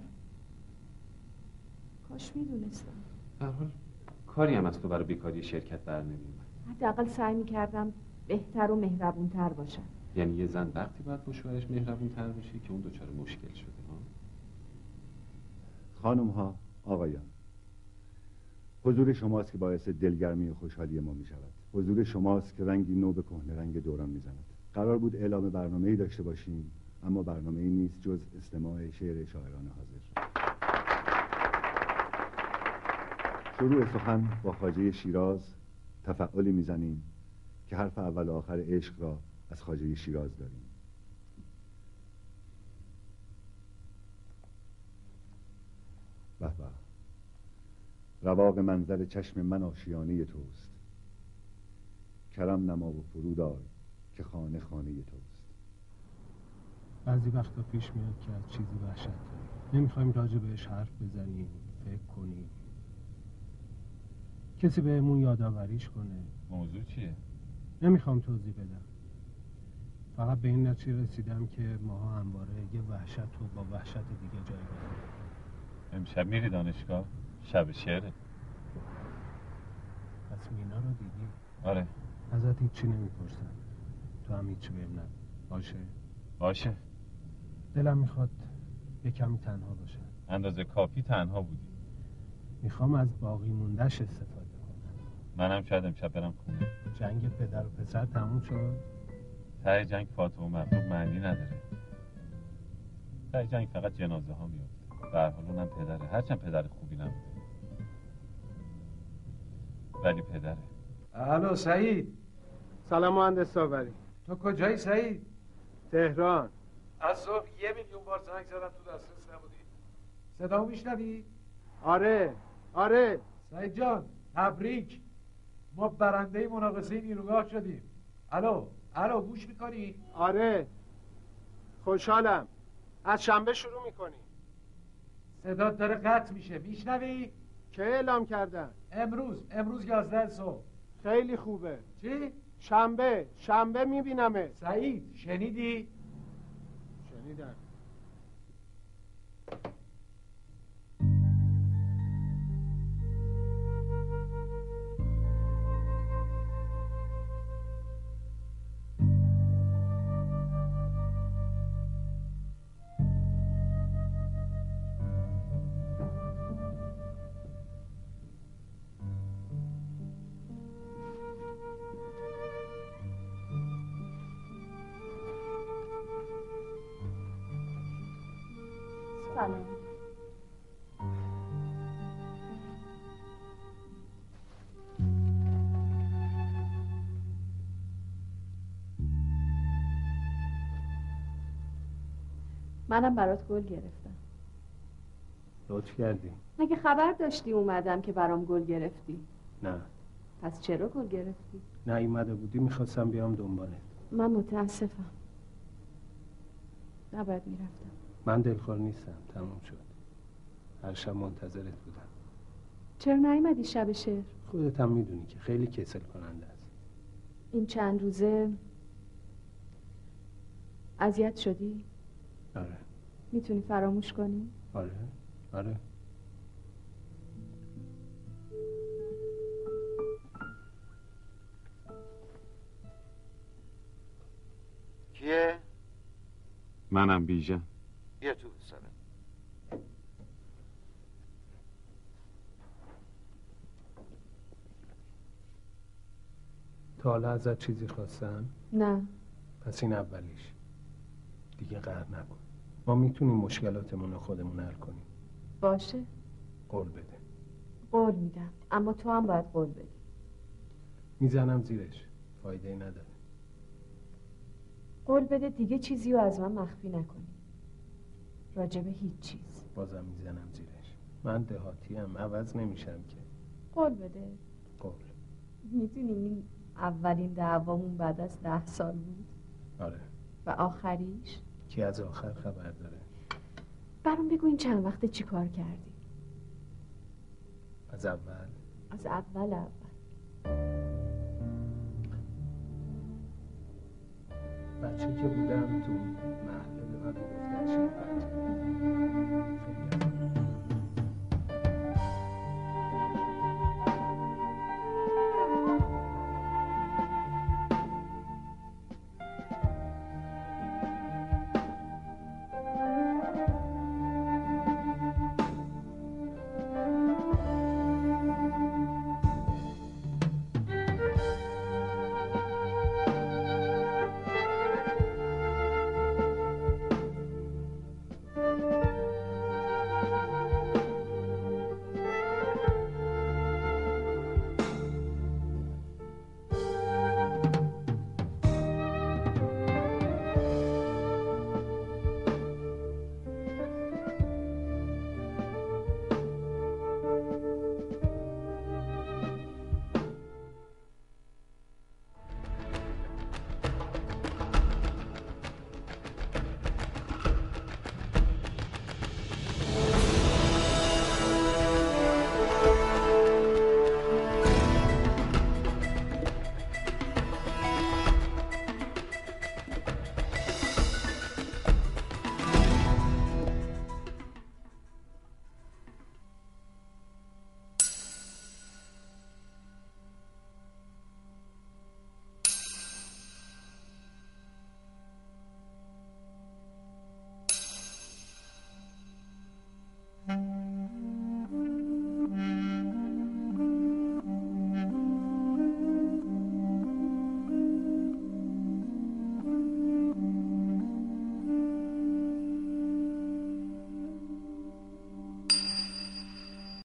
کاش میدونستم. در حال کاری هم از تو برای بیکاری شرکت بر نمیومد. حداقل سعی میکردم بهتر و مهربونتر باشم. یعنی یه زن وقتی باید با شوهرش مهربونتر باشه که اون دچار مشکل شده ها. خانم ها، آقایان، حضور شماست که باعث دلگرمی و خوشحالی ما می شود. حضور شماست که رنگی نو به کهنه رنگ دوران می زند. قرار بود اعلام برنامه‌ای داشته باشیم، اما برنامه‌ای نیست جز استماع شعر شاعران حاضر. شروع سخن با خواجه شیراز تفعالی میزنیم که حرف اول و آخر عشق را از خواجه شیراز داریم. به به، رواق منظر چشم من آشیانه توست، کرم نما و فرود آی که خانه خانه توست. بعضی وقتا پیش میاد که از چیزی وحشت داری، نمیخوایم راجع بهش حرف بزنیم، فکر کنیم، کسی بهمون یادآوریش کنه. موضوع چیه؟ نمیخوام توضیح بدم، فقط به این نتیجه رسیدم که ماها همواره یه وحشت رو با وحشت دیگه جایگزین. امشب میری دانشگاه؟ شب شعره. پس مینا رو دیدی؟ آره. ازت هیچی نمیپرسم، تو هم هیچی بهم نگو. باشه؟ باشه. دلم میخواد یه کمی تنها باشم. اندازه کافی تنها بودی. میخوام از باقی موندهش استفاده کنم. منم شاید امشب برم خونه. جنگ پدر و پسر تموم شد؟ ته جنگ فاتح و مغلوب معنی نداره. ته جنگ فقط جنازه ها میفته. به هر حال اونم پدره، هرچند پدر خوبی نبوده ولی پدره. الو سعید. سلام مهندس ساوری. تو کجایی سعید؟ تهران. از صبح یه میلیون بار زنگ زدم تو دسترس نبودی. صدامو میشنوی؟ آره آره. سعید جان تبریک، ما برنده مناقصه نیروگاه شدیم. الو الو گوش میکنی؟ آره خوشحالم. از شنبه شروع میکنی. صدات داره قطع میشه، میشنوی؟ که اعلام کردن؟ امروز امروز یازده صبح. خیلی خوبه. چی؟ شنبه شنبه میبینمه. سعید شنیدی؟ شنیدم. سلام. منم برات گل گرفتم. لطف کردی. مگه خبر داشتی اومدم که برام گل گرفتی؟ نه. پس چرا گل گرفتی؟ نه ایمده بودی میخواستم بیام دنبالت. من متاسفم. نباید میرفتم. من دلخور نیستم، تموم شد. هر شب منتظرت بودم. چرا نیومدی شب شعر؟ خودت هم میدونی که خیلی کسل کننده است. این چند روزه اذیت شدی؟ آره. میتونی فراموش کنی؟ آره آره. کیه؟ منم بیژن. بیا تو سرم. تا حالا ازت چیزی خواستم؟ نه. پس این اولیش. دیگه قهر نکن. ما میتونیم مشکلاتمون رو خودمون حل کنیم. باشه. قول بده. قول میدم، اما تو هم باید قول بدی. میزنم زیرش، فایده نداره. قول بده دیگه چیزی رو از من مخفی نکنی، راجب هیچ چیز. بازم میزنم زیرش. من دهاتیم، عوض نمیشم که. قول بده. قول. میدونی این اولین دعوامون بعد از ده سال بود. آره. و آخریش؟ کی از آخر خبر داره؟ برام بگو این چند وقته چی کار کردی؟ از اول؟ از اول اول. بچه که بودم تو محله به من میگفتن شیر بچه. خیلی